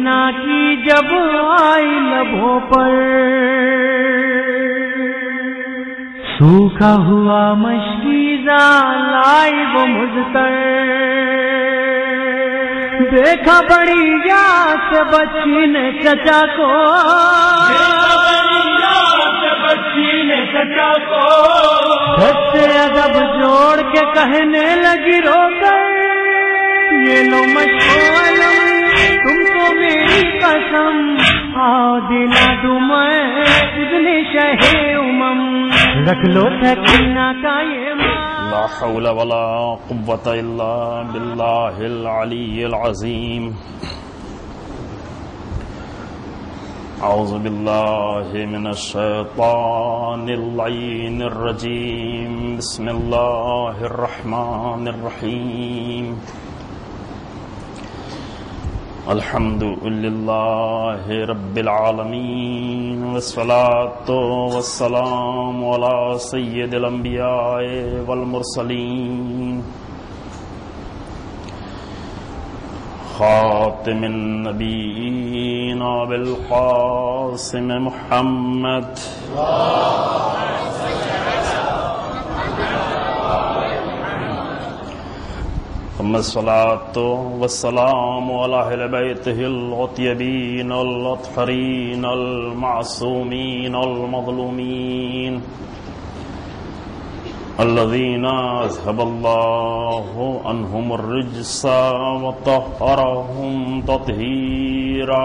مدینہ کی جب آئی لبوں پر، سوکھا ہوا مشکیزہ لائی وہ مجھتر، دیکھا بڑی یاد سے بچی نے چچا کو، گھر سے ادب جوڑ کے کہنے لگی رو کر، یہ لو مشغول تم کو میری قسم، آؤ دلا دوں میں اذن شہ امم، رکھ لو سکینہ کا یہ لا حول ولا قوة الا باللہ العلی العظیم۔ اعوذ باللہ من الشیطان اللعین الرجیم، بسم اللہ الرحمن الرحیم۔ الحمد للہ رب العالمین، والصلاة والسلام علی سید الانبیاء والمرسلین، خاتم النبیین بالقاسم محمد، ثم الصلاة والسلام على أهل بيته الطيبين الأطهرين المعصومين المظلومين الذين أذهب الله عنهم الرجس وطهرهم تطهيرا۔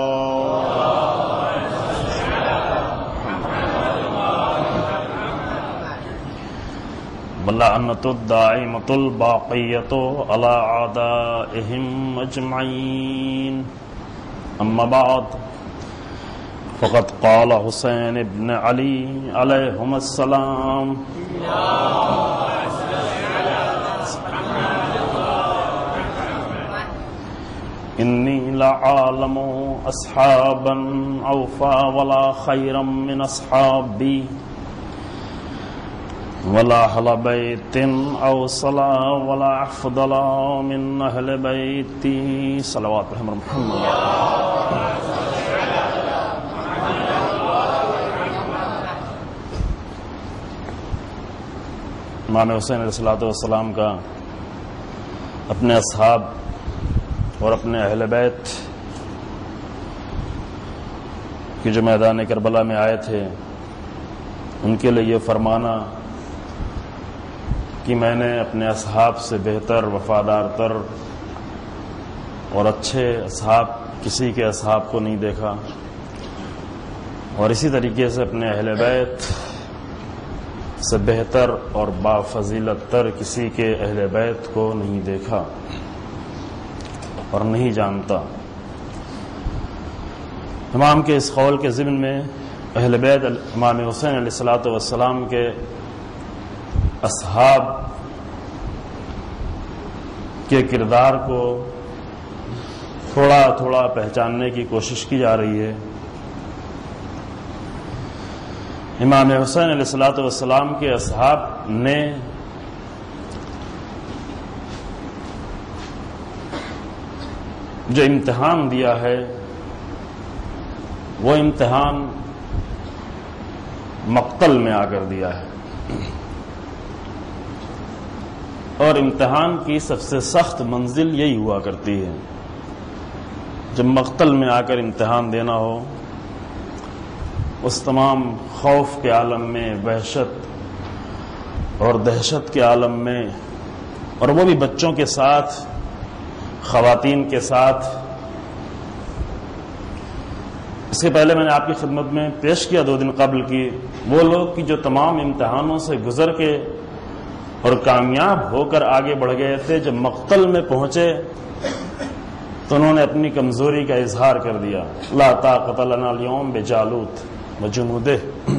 واللعنة الدائمة الباقية على أعدائهم أجمعين، أما بعد، فقد قال حسین بن علی علیہم السلام، انی لعالم اصحابا اوفا ولا خیرا من اصحابی، ولا اہل بیت اوصلا ولا افضل من اہل بیتی، صلوات محمد۔ امام حسین علیہ السلام کا اپنے اصحاب اور اپنے اہل بیت کی جو میدان کربلا میں آئے تھے، ان کے لیے یہ فرمانا کہ میں نے اپنے اصحاب سے بہتر، وفادار تر اور اچھے اصحاب کسی کے اصحاب کو نہیں دیکھا، اور اسی طریقے سے اپنے اہل بیت سے بہتر اور بافضیلت تر کسی کے اہل بیت کو نہیں دیکھا اور نہیں جانتا۔ امام کے اس قول کے ضمن میں اہل بیت امام حسین علیہ السلام کے اصحاب کے کردار کو تھوڑا تھوڑا پہچاننے کی کوشش کی جا رہی ہے۔ امام حسین علیہ السلام کے اصحاب نے جو امتحان دیا ہے، وہ امتحان مقتل میں آ کر دیا ہے، اور امتحان کی سب سے سخت منزل یہی ہوا کرتی ہے جب مقتل میں آ کر امتحان دینا ہو، اس تمام خوف کے عالم میں، وحشت اور دہشت کے عالم میں، اور وہ بھی بچوں کے ساتھ، خواتین کے ساتھ۔ اس کے پہلے میں نے آپ کی خدمت میں پیش کیا 2 دن قبل کی وہ لوگ کہ جو تمام امتحانوں سے گزر کے اور کامیاب ہو کر آگے بڑھ گئے تھے، جب مقتل میں پہنچے تو انہوں نے اپنی کمزوری کا اظہار کر دیا۔ لا طاقت لنا اليوم بجالوت وجنودہ،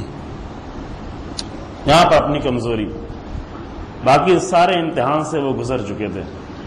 یہاں پر اپنی کمزوری، باقی سارے امتحان سے وہ گزر چکے تھے،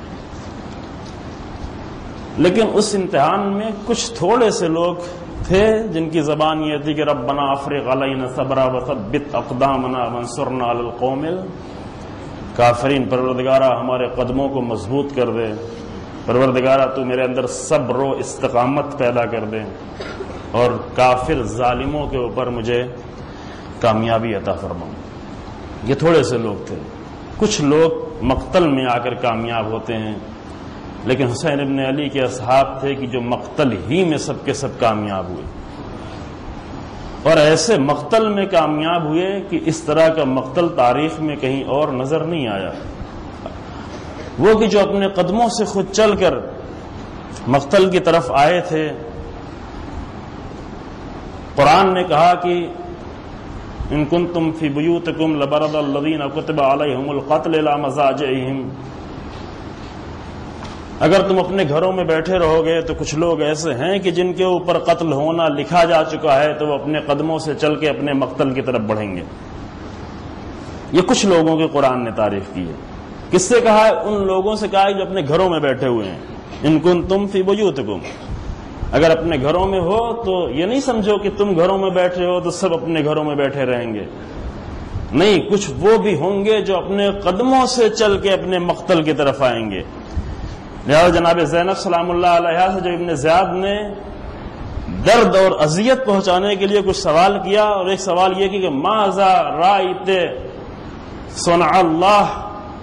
لیکن اس امتحان میں کچھ تھوڑے سے لوگ تھے جن کی زبان یہ تھی کہ ربنا افرغ علینا صبرا وثبت اقدامنا وانصرنا علی القوم الکافرین، پروردگارہ ہمارے قدموں کو مضبوط کر دے پروردگارہ تو میرے اندر صبر و استقامت پیدا کر دے اور کافر ظالموں کے اوپر مجھے کامیابی عطا فرما۔ یہ تھوڑے سے لوگ تھے، کچھ لوگ مقتل میں آ کر کامیاب ہوتے ہیں، لیکن حسین ابن علی کے اصحاب تھے کہ جو مقتل ہی میں سب کے سب کامیاب ہوئے، اور ایسے مقتل میں کامیاب ہوئے کہ اس طرح کا مقتل تاریخ میں کہیں اور نظر نہیں آیا۔ وہ کہ جو اپنے قدموں سے خود چل کر مقتل کی طرف آئے تھے، قرآن نے کہا کہ ان کنتم فی بیوتکم لبرز الذین کتب علیہم القتل الی مضاجعہم، اگر تم اپنے گھروں میں بیٹھے رہو گے تو کچھ لوگ ایسے ہیں کہ جن کے اوپر قتل ہونا لکھا جا چکا ہے، تو وہ اپنے قدموں سے چل کے اپنے مقتل کی طرف بڑھیں گے۔ یہ کچھ لوگوں کے قرآن نے تعریف کی ہے۔ کس سے کہا ہے؟ ان لوگوں سے کہا ہے جو اپنے گھروں میں بیٹھے ہوئے ہیں۔ ان کنتم فی بیوتکم، اگر اپنے گھروں میں ہو تو یہ نہیں سمجھو کہ تم گھروں میں بیٹھے ہو تو سب اپنے گھروں میں بیٹھے رہیں گے، نہیں، کچھ وہ بھی ہوں گے جو اپنے قدموں سے چل کے اپنے مقتل کی طرف آئیں گے۔ لہذا جناب زینب سلام اللہ علیہ سے جو ابن زیاد نے درد اور اذیت پہنچانے کے لیے کچھ سوال کیا، اور ایک سوال یہ کہ ماذا رأیت صنع اللہ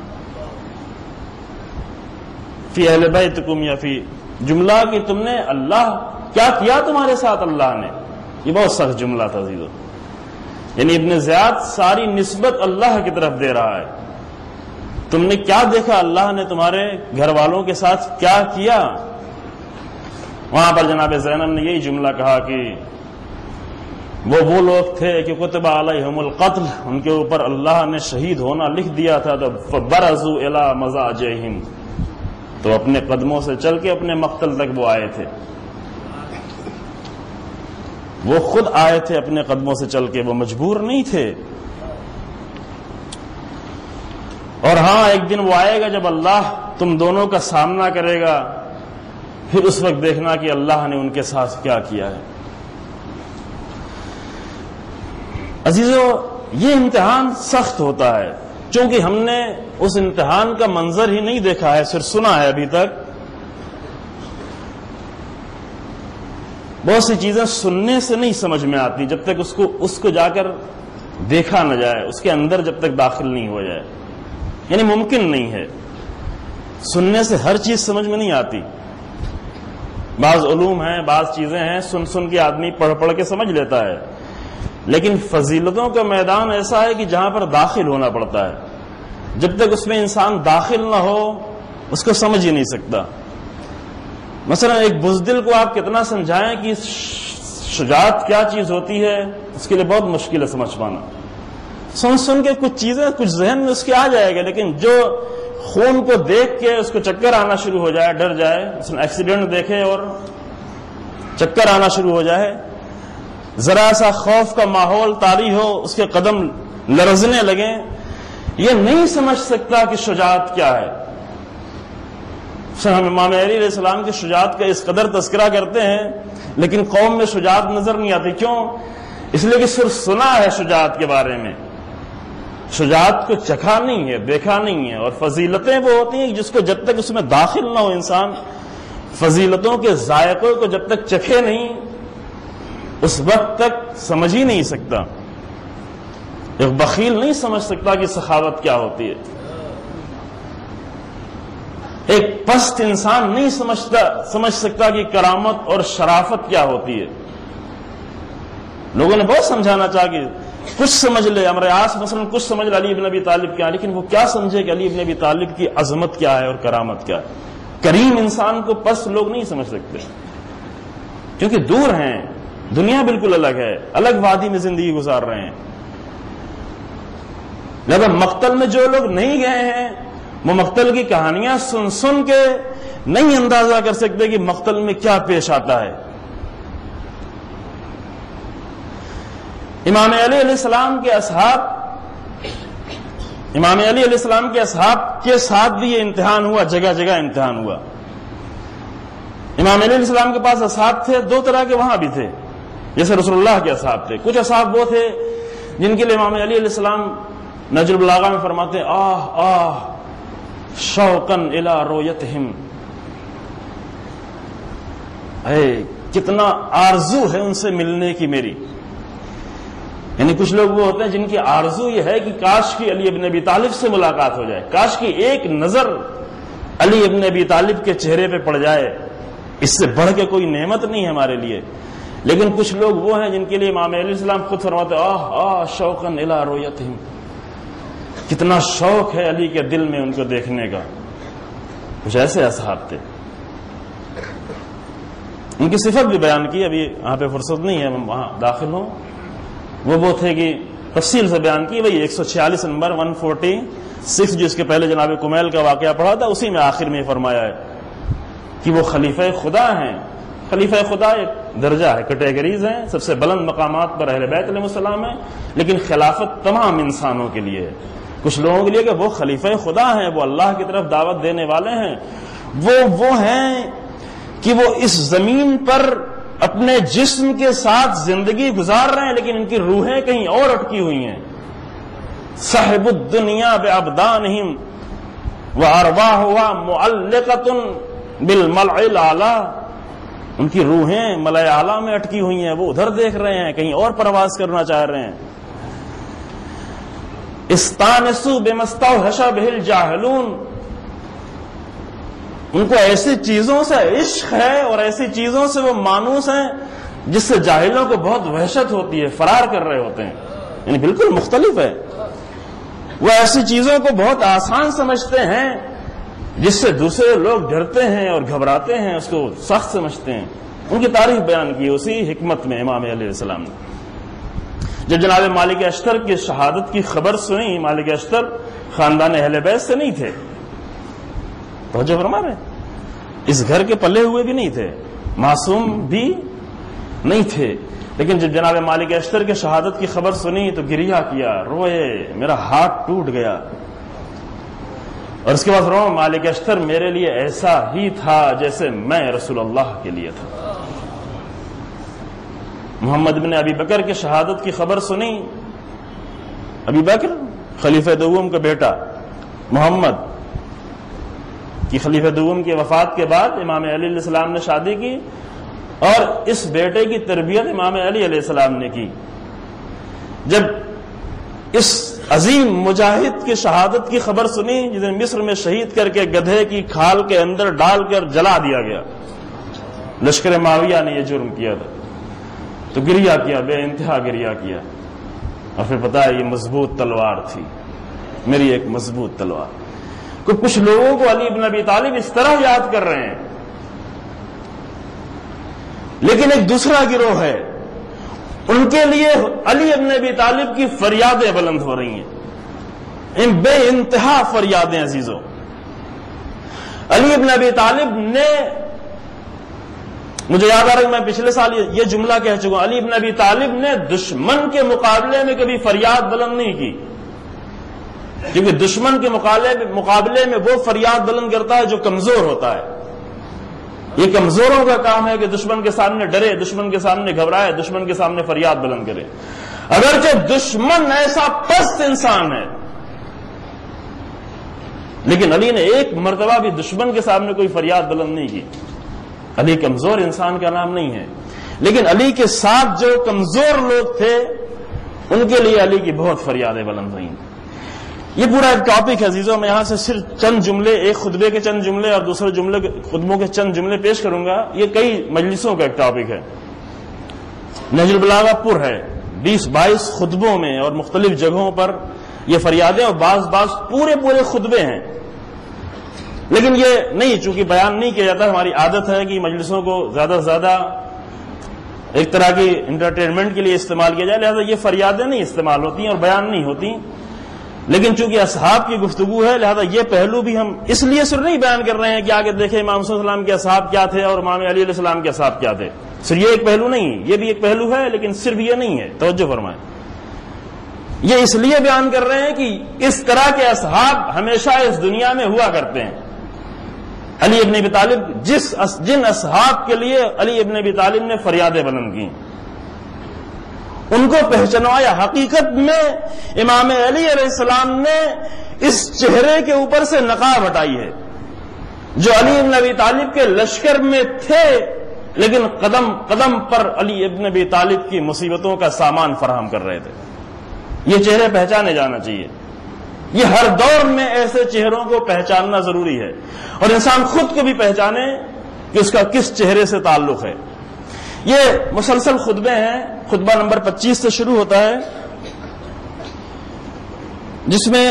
فی اہل بیتکم، یا فی جملہ کہ تم نے اللہ کیا کیا تمہارے ساتھ اللہ نے، یہ بہت سخت جملہ تھا عزیزو۔ یعنی ابن زیاد ساری نسبت اللہ کی طرف دے رہا ہے، تم نے کیا دیکھا، اللہ نے تمہارے گھر والوں کے ساتھ کیا کیا۔ وہاں پر جناب زینب نے یہی جملہ کہا کہ وہ لوگ تھے کہ کتب علیہم القتل، ان کے اوپر اللہ نے شہید ہونا لکھ دیا تھا، تو فبرزوا الی مضاجعہم، تو اپنے قدموں سے چل کے اپنے مقتل تک وہ آئے تھے، وہ خود آئے تھے اپنے قدموں سے چل کے، وہ مجبور نہیں تھے۔ اور ہاں ایک دن وہ آئے گا جب اللہ تم دونوں کا سامنا کرے گا، پھر اس وقت دیکھنا کہ اللہ نے ان کے ساتھ کیا کیا ہے۔ عزیزو، یہ امتحان سخت ہوتا ہے، چونکہ ہم نے اس امتحان کا منظر ہی نہیں دیکھا ہے، صرف سنا ہے ابھی تک۔ بہت سی چیزیں سننے سے نہیں سمجھ میں آتی جب تک اس کو جا کر دیکھا نہ جائے، اس کے اندر جب تک داخل نہیں ہو جائے، یعنی ممکن نہیں ہے۔ سننے سے ہر چیز سمجھ میں نہیں آتی، بعض علوم ہیں، بعض چیزیں ہیں سن کے آدمی پڑھ پڑھ کے سمجھ لیتا ہے، لیکن فضیلتوں کا میدان ایسا ہے کہ جہاں پر داخل ہونا پڑتا ہے، جب تک اس میں انسان داخل نہ ہو اس کو سمجھ ہی نہیں سکتا۔ مثلا ایک بزدل کو آپ کتنا سمجھائیں کہ شجاعت کیا چیز ہوتی ہے، اس کے لیے بہت مشکل ہے سمجھ پانا۔ سن کے کچھ چیزیں کچھ ذہن میں اس کے آ جائے گا، لیکن جو خون کو دیکھ کے اس کو چکر آنا شروع ہو جائے، ڈر جائے، مثلا ایکسیڈنٹ دیکھے اور چکر آنا شروع ہو جائے، ذرا سا خوف کا ماحول طاری ہو، اس کے قدم لرزنے لگیں، یہ نہیں سمجھ سکتا کہ شجاعت کیا ہے۔ ہم امام علی علیہ السلام کی شجاعت کا اس قدر تذکرہ کرتے ہیں، لیکن قوم میں شجاعت نظر نہیں آتی۔ کیوں؟ اس لیے کہ صرف سنا ہے شجاعت کے بارے میں، شجاعت کو چکھا نہیں ہے، دیکھا نہیں ہے۔ اور فضیلتیں وہ ہوتی ہیں جس کو جب تک اس میں داخل نہ ہو انسان، فضیلتوں کے ذائقوں کو جب تک چکھے نہیں، اس وقت تک سمجھ ہی نہیں سکتا۔ ایک بخیل نہیں سمجھ سکتا کہ سخاوت کیا ہوتی ہے، ایک پست انسان نہیں سمجھ سکتا کہ کرامت اور شرافت کیا ہوتی ہے۔ لوگوں نے بہت سمجھانا چاہا کہ کچھ سمجھ لے، امر عاص مثلا کچھ سمجھ لے علی بن ابی طالب کیا، لیکن وہ کیا سمجھے کہ علی بن ابی طالب کی عظمت کیا ہے اور کرامت کیا ہے۔ کریم انسان کو پست لوگ نہیں سمجھ سکتے، کیونکہ دور ہیں، دنیا بالکل الگ ہے، الگ وادی میں زندگی گزار رہے ہیں۔ لہذا مقتل میں جو لوگ نہیں گئے ہیں وہ مقتل کی کہانیاں سن کے نہیں اندازہ کر سکتے کہ مقتل میں کیا پیش آتا ہے۔ امام علی علیہ السلام کے اصحاب کے ساتھ بھی یہ امتحان ہوا، جگہ جگہ امتحان ہوا۔ امام علی علیہ السلام کے پاس اصحاب تھے، دو طرح کے وہاں بھی تھے، جیسے رسول اللہ کے اصحاب تھے۔ کچھ اصحاب وہ تھے جن کے لیے امام علی علیہ السلام نہج البلاغہ میں فرماتے ہیں آہ آہ شوقاً الی رویتہم، اے کتنا آرزو ہے ان سے ملنے کی میری. یعنی کچھ لوگ وہ ہوتے ہیں جن کی آرزو یہ ہے کہ کاش کی علی ابن ابی طالب سے ملاقات ہو جائے, کاش کی ایک نظر علی ابن ابی طالب کے چہرے پہ پڑ جائے, اس سے بڑھ کے کوئی نعمت نہیں ہے ہمارے لیے. لیکن کچھ لوگ وہ ہیں جن کے لیے امام علیہ السلام خود فرماتے شوقاً الی رؤیتہم, کتنا شوق ہے علی کے دل میں ان کو دیکھنے کا. کچھ ایسے اصحاب تھے. ان کی صفت بھی بیان کی, ابھی یہاں پہ فرصت نہیں ہے وہاں داخل ہوں. وہ تھے کہ تفصیل سے بیان کی, وہی 146 نمبر 146 جو اس کے پہلے جناب کمیل کا واقعہ پڑھا تھا, اسی میں آخر میں فرمایا ہے کہ وہ خلیفہ خدا ہیں. خلیفہ خدا ایک درجہ ہے, کیٹیگریز ہیں, سب سے بلند مقامات پر اہل بیت علیہ السلام ہیں, لیکن خلافت تمام انسانوں کے لیے ہے. کچھ لوگوں کے لیے کہ وہ خلیفہ خدا ہیں, وہ اللہ کی طرف دعوت دینے والے ہیں, وہ ہیں کہ وہ اس زمین پر اپنے جسم کے ساتھ زندگی گزار رہے ہیں, لیکن ان کی روحیں کہیں اور اٹکی ہوئی ہیں. صاحب الدنیا بابدانہم وارواحها معلقۃ بالملع الاعلی, ان کی روحیں ملع اعلی میں اٹکی ہوئی ہیں, وہ ادھر دیکھ رہے ہیں, کہیں اور پرواز کرنا چاہ رہے ہیں. استانسوا بما استوحش بہ الجاہلون, ان کو ایسی چیزوں سے عشق ہے اور ایسی چیزوں سے وہ مانوس ہیں جس سے جاہلوں کو بہت وحشت ہوتی ہے, فرار کر رہے ہوتے ہیں. یعنی بالکل مختلف ہے. وہ ایسی چیزوں کو بہت آسان سمجھتے ہیں جس سے دوسرے لوگ ڈرتے ہیں اور گھبراتے ہیں, اس کو سخت سمجھتے ہیں. ان کی تعریف بیان کی اسی حکمت میں امام علیہ السلام نے. جب جناب مالک اشتر کی شہادت کی خبر سنی, مالک اشتر خاندان اہل بیت سے نہیں تھے, توجہ فرما رہے, اس گھر کے پلے ہوئے بھی نہیں تھے, معصوم بھی نہیں تھے, لیکن جب جناب مالک اشتر کے شہادت کی خبر سنی تو گریہ کیا, روئے, میرا ہاتھ ٹوٹ گیا. اور اس کے بعد فرمایا مالک اشتر میرے لیے ایسا ہی تھا جیسے میں رسول اللہ کے لیے تھا. محمد بن ابی بکر کی شہادت کی خبر سنی, ابی بکر خلیفہ دوم کا بیٹا محمد کی خلیفہ دوم کی وفات کے بعد امام علی علیہ السلام نے شادی کی, اور اس بیٹے کی تربیت امام علی علیہ السلام نے کی. جب اس عظیم مجاہد کی شہادت کی خبر سنی جسے مصر میں شہید کر کے گدھے کی کھال کے اندر ڈال کر جلا دیا گیا, لشکر معاویہ نے یہ جرم کیا تھا, تو گریہ کیا, بے انتہا گریہ کیا. اور پھر پتا ہے یہ مضبوط تلوار تھی, میری ایک مضبوط تلوار. کچھ لوگوں کو علی ابن ابی طالب اس طرح یاد کر رہے ہیں, لیکن ایک دوسرا گروہ ہے, ان کے لیے علی ابن ابی طالب کی فریادیں بلند ہو رہی ہیں, ان بے انتہا فریادیں. عزیزوں, علی ابن ابی طالب نے, مجھے یاد آ رہا ہے کہ میں پچھلے سال یہ جملہ کہہ چکا ہوں, علی ابن ابی طالب نے دشمن کے مقابلے میں کبھی فریاد بلند نہیں کی, کیونکہ دشمن کے مقابلے میں وہ فریاد بلند کرتا ہے جو کمزور ہوتا ہے. یہ کمزوروں کا کام ہے کہ دشمن کے سامنے ڈرے, دشمن کے سامنے گھبرائے, دشمن کے سامنے فریاد بلند کرے. اگرچہ دشمن ایسا پست انسان ہے, لیکن علی نے ایک مرتبہ بھی دشمن کے سامنے کوئی فریاد بلند نہیں کی. علی کمزور انسان کا نام نہیں ہے, لیکن علی کے ساتھ جو کمزور لوگ تھے ان کے لیے علی کی بہت فریادیں بلند ہوئیں. یہ پورا ایک ٹاپک ہے عزیزوں, میں یہاں سے صرف چند جملے, ایک خطبے کے چند جملے اور دوسرے خطبوں کے چند جملے پیش کروں گا. یہ کئی مجلسوں کا ایک ٹاپک ہے, نہج البلاغہ پر ہے, 20-22 خطبوں میں اور مختلف جگہوں پر یہ فریادیں, اور بعض پورے خطبے ہیں. لیکن یہ نہیں, چونکہ بیان نہیں کیا جاتا, ہماری عادت ہے کہ مجلسوں کو زیادہ سے زیادہ ایک طرح کی انٹرٹینمنٹ کے لیے استعمال کیا جائے, لہذا یہ فریادیں نہیں استعمال ہوتی ہیں اور بیان نہیں ہوتی. لیکن چونکہ اصحاب کی گفتگو ہے, لہذا یہ پہلو بھی ہم اس لیے صرف نہیں بیان کر رہے ہیں کہ آگے دیکھیں امام صلی اللہ علیہ وسلم کے اصحاب کیا تھے اور امام علی علیہ السلام کے اصحاب کیا تھے. صرف یہ ایک پہلو نہیں, یہ بھی ایک پہلو ہے, لیکن صرف یہ نہیں ہے. توجہ فرمائیں, یہ اس لیے بیان کر رہے ہیں کہ اس طرح کے اصحاب ہمیشہ اس دنیا میں ہوا کرتے ہیں. علی ابن ابی طالب جن اصحاب کے لیے علی ابن ابی طالب نے فریادیں بلند کی, ان کو پہچانوایا. حقیقت میں امام علی علیہ السلام نے اس چہرے کے اوپر سے نقاب ہٹائی ہے. جو علی ابن ابی طالب کے لشکر میں تھے لیکن قدم قدم پر علی ابن ابی طالب کی مصیبتوں کا سامان فراہم کر رہے تھے. یہ چہرے پہچانے جانا چاہیے. یہ ہر دور میں ایسے چہروں کو پہچاننا ضروری ہے اور انسان خود کو بھی پہچانے کہ اس کا کس چہرے سے تعلق ہے. یہ مسلسل خطبے ہیں. خطبہ نمبر 25 سے شروع ہوتا ہے جس میں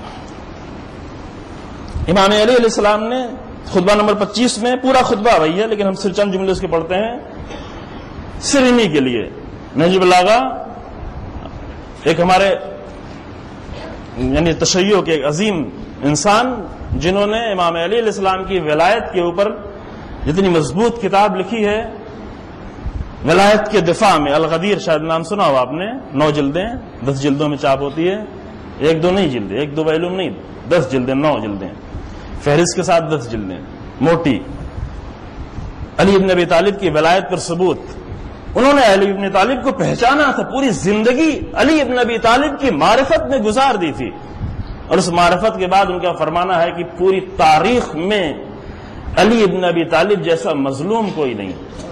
امام علی علیہ السلام نے خطبہ نمبر 25 میں پورا خطبہ وہی ہے لیکن ہم صرف چند جملے اس کے پڑھتے ہیں. صرف انہی کے لیے نہج البلاغہ ایک ہمارے یعنی تشیع کے ایک عظیم انسان جنہوں نے امام علی علیہ السلام کی ولایت کے اوپر جتنی مضبوط کتاب لکھی ہے ولایت کے دفاع میں. الغدیر شاید نام سنا ہو آپ نے. 9 جلدیں 10 جلدوں میں چاپ ہوتی ہے. 1-2 نہیں جلدیں, 1-2 ویلوم نہیں, 10 جلدیں, 9 جلدیں, فہرست کے ساتھ 10 جلدیں موٹی. علی ابن ابی طالب کی ولایت پر ثبوت. انہوں نے علی ابن طالب کو پہچانا تھا. پوری زندگی علی ابن ابی طالب کی معرفت میں گزار دی تھی اور اس معرفت کے بعد ان کا فرمانا ہے کہ پوری تاریخ میں علی ابن ابی طالب جیسا مظلوم کوئی نہیں.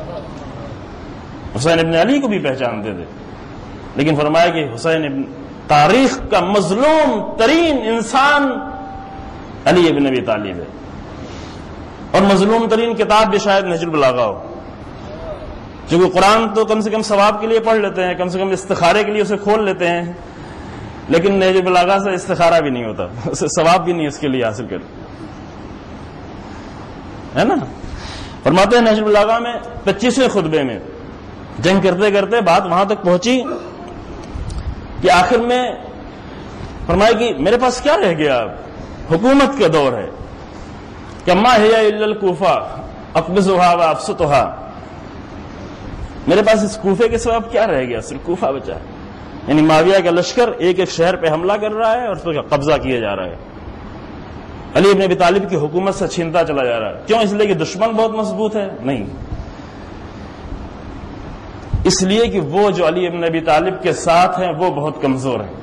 حسین ابن علی کو بھی پہچانتے تھے لیکن فرمایا کہ حسین ابن تاریخ کا مظلوم ترین انسان علی ابن ابی طالب ہے. اور مظلوم ترین کتاب بھی شاید نہج البلاغہ ہو, کیونکہ قرآن تو کم سے کم ثواب کے لیے پڑھ لیتے ہیں, کم سے کم استخارے کے لیے اسے کھول لیتے ہیں, لیکن نہج البلاغہ سے استخارہ بھی نہیں ہوتا, اسے ثواب بھی نہیں اس کے لیے حاصل کر, ہے نا. فرماتے ہیں نہج البلاغہ میں 25ویں خطبے میں جنگ کرتے کرتے بات وہاں تک پہنچی کہ آخر میں فرمایا کہ میرے پاس کیا رہ گیا, حکومت کا دور ہے, کہ ما ہی الا الکوفہ اقبضھا وابسطھا, میرے پاس اس کوفے کے سوا کیا رہ گیا, صرف کوفہ بچا ہے. یعنی معاویہ کا لشکر ایک ایک شہر پہ حملہ کر رہا ہے اور اس پر قبضہ کیا جا رہا ہے. علی ابن ابی طالب کی حکومت سے چھینتا چلا جا رہا ہے. کیوں؟ اس لیے کہ دشمن بہت مضبوط ہے؟ نہیں, اس لیے کہ وہ جو علی ابن ابی طالب کے ساتھ ہیں وہ بہت کمزور ہیں.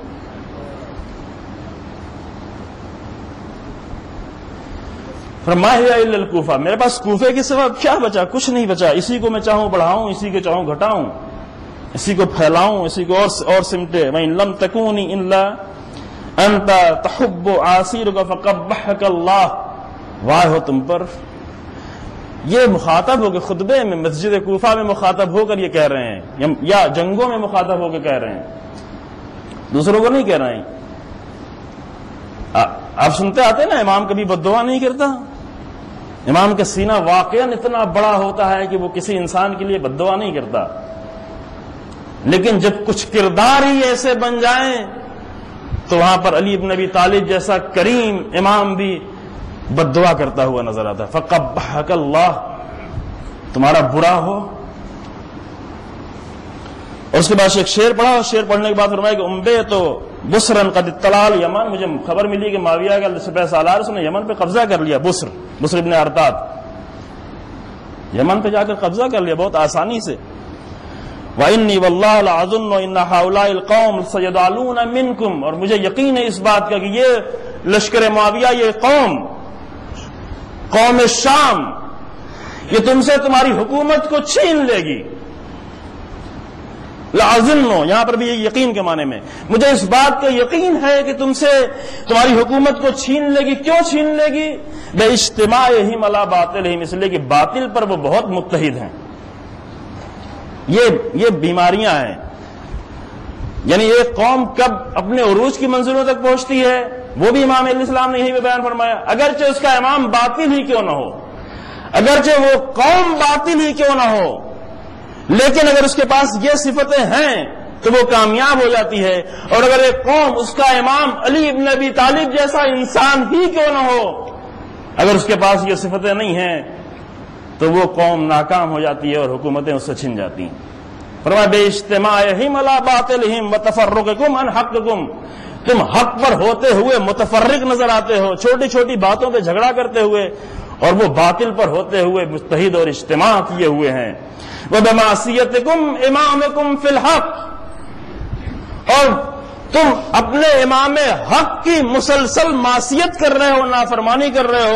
فرمایا ہی الا الکوفہ, میرے پاس کوفے کے سوا کیا بچا؟ کچھ نہیں بچا. اسی کو میں چاہوں بڑھاؤں, اسی کو چاہوں گھٹاؤں, اسی کو پھیلاؤں, اسی کو اور سمٹے. وَإِن لَمْ تَكُونِ إِلَّا أَنْتَ تَحُبُّ عَاصِرُكَ فَقَبَّحَكَ اللَّهُ. واہ ہو تم پر. یہ مخاطب ہو کے خطبے میں مسجد کوفہ میں مخاطب ہو کر یہ کہہ رہے ہیں, یا جنگوں میں مخاطب ہو کے کہہ رہے ہیں, دوسروں کو نہیں کہہ رہے ہیں. آپ سنتے آتے نا امام کبھی بد دعا نہیں کرتا. امام کا سینہ واقعاً اتنا بڑا ہوتا ہے کہ وہ کسی انسان کے لیے بد دعا نہیں کرتا, لیکن جب کچھ کردار ہی ایسے بن جائیں تو وہاں پر علی ابن ابی طالب جیسا کریم امام بھی بد دعا کرتا ہوا نظر آتا ہے. فقبحک اللہ, تمہارا برا ہو. اور اس کے بعد ایک شعر پڑھا, اور شعر پڑھنے کے بعد فرمایا کہ امبے تو بسرن قد اطلع یمن, مجھے خبر ملی کہ معاویہ کا سپہ سالار اس نے یمن پہ قبضہ کر لیا. بسر ابن ارتاد یمن پہ جا کر قبضہ کر لیا بہت آسانی سے. وَإِنِّي وَاللَّهِ لَأَظُنُّ إِنَّ هَؤُلَاءِ الْقَوْمَ سَيَدْعَلُونَ مِنْكُمْ, اور مجھے یقین ہے اس بات کا کہ یہ لشکر معاویہ, یہ قوم شام, یہ تم سے تمہاری حکومت کو چھین لے گی. لَأَظُنُّ یہاں پر بھی یہ یقین کے معنی میں, مجھے اس بات کا یقین ہے کہ تم سے تمہاری حکومت کو چھین لے گی. کیوں چھین لے گی؟ بِاجْتِمَاعِهِمْ عَلَىٰ بَاطِلِهِمْ, اس لیے کہ باطل پر وہ بہت متحد ہیں. یہ بیماریاں ہیں. یعنی ایک قوم کب اپنے عروج کی منزلوں تک پہنچتی ہے وہ بھی امام علیہ السلام نے یہی بیان فرمایا. اگرچہ اس کا امام باطل ہی کیوں نہ ہو, اگرچہ وہ قوم باطل ہی کیوں نہ ہو, لیکن اگر اس کے پاس یہ صفتیں ہیں تو وہ کامیاب ہو جاتی ہے. اور اگر ایک قوم اس کا امام علی ابن ابی طالب جیسا انسان ہی کیوں نہ ہو, اگر اس کے پاس یہ صفتیں نہیں ہیں تو وہ قوم ناکام ہو جاتی ہے اور حکومتیں اس سے چھن جاتی ہیں. فرمایا بِاجْتِمَاعِهِمْ عَلَىٰ بَاطِلِهِمْ وَتَفَرُّقِكُمْ عَنْ حَقِّكُمْ, تم حق پر ہوتے ہوئے متفرق نظر آتے ہو, چھوٹی چھوٹی باتوں پہ جھگڑا کرتے ہوئے, اور وہ باطل پر ہوتے ہوئے متحد اور اجتماع کیے ہوئے ہیں. وَبِمَعْصِيَتِكُمْ إِمَامِكُمْ فِي الْحَقِّ, اور تم اپنے امام حق کی مسلسل معصیت کر رہے ہو, نافرمانی کر رہے ہو.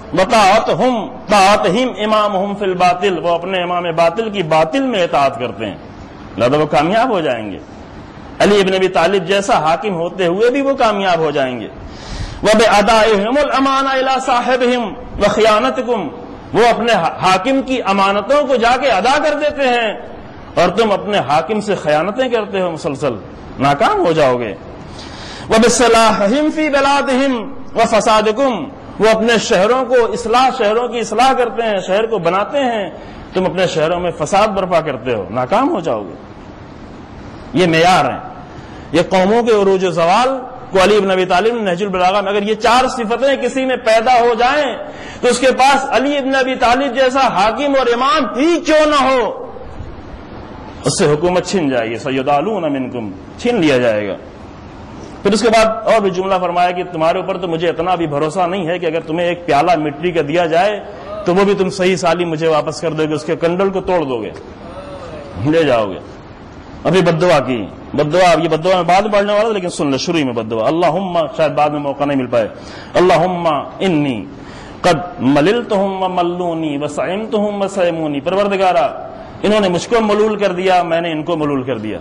وطاعتهم طاعتهم امامهم فی الباطل، وہ اپنے امام باطل کی باطل میں اطاعت کرتے ہیں، لہذا وہ کامیاب ہو جائیں گے۔ علی ابن ابی طالب جیسا حاکم ہوتے ہوئے بھی وہ کامیاب ہو جائیں گے۔ وَبِأَدَائِهِمُ الْأَمَانَةَ إِلَىٰ صَاحِبِهِمْ وَخِيَانَتِكُمْ، وہ اپنے حاکم کی امانتوں کو جا کے ادا کر دیتے ہیں اور تم اپنے حاکم سے خیانتیں کرتے ہو، مسلسل ناکام ہو جاؤ گے۔ وَبِصَلَاحِهِمْ فِي بِلَادِهِمْ وَفَسَادِكُمْ، وہ اپنے شہروں کو شہروں کی اصلاح کرتے ہیں، شہر کو بناتے ہیں، تم اپنے شہروں میں فساد برپا کرتے ہو، ناکام ہو جاؤ گے۔ یہ معیار ہیں، یہ قوموں کے عروج و زوال کو علی بن ابی طالب نے نہج البلاغہ میں، اگر یہ چار صفتیں کسی میں پیدا ہو جائیں تو اس کے پاس علی بن ابی طالب جیسا حاکم اور امام ہی کیوں نہ ہو، اس سے حکومت چھن جائے گی، سیدعلون منکم، چھین لیا جائے گا۔ پھر اس کے بعد اور بھی جملہ فرمایا کہ تمہارے اوپر تو مجھے اتنا بھی بھروسہ نہیں ہے کہ اگر تمہیں ایک پیالہ مٹی کا دیا جائے تو وہ بھی تم صحیح سالی مجھے واپس کر دو گے، اس کے کنڈل کو توڑ دو گے، لے جاؤ گے۔ ابھی بددعا کی، بددعا، یہ بددعا میں بعد میں پڑھنے والا، لیکن سن لے شروع میں بددعا، اللہم، شاید بعد میں موقع نہیں مل پائے، اللہم انی قد مللتہم وملونی وسعمتہم وسعمونی، پروردگارا انہوں نے مجھ کو ملول کر دیا، میں نے ان کو ملول کر دیا۔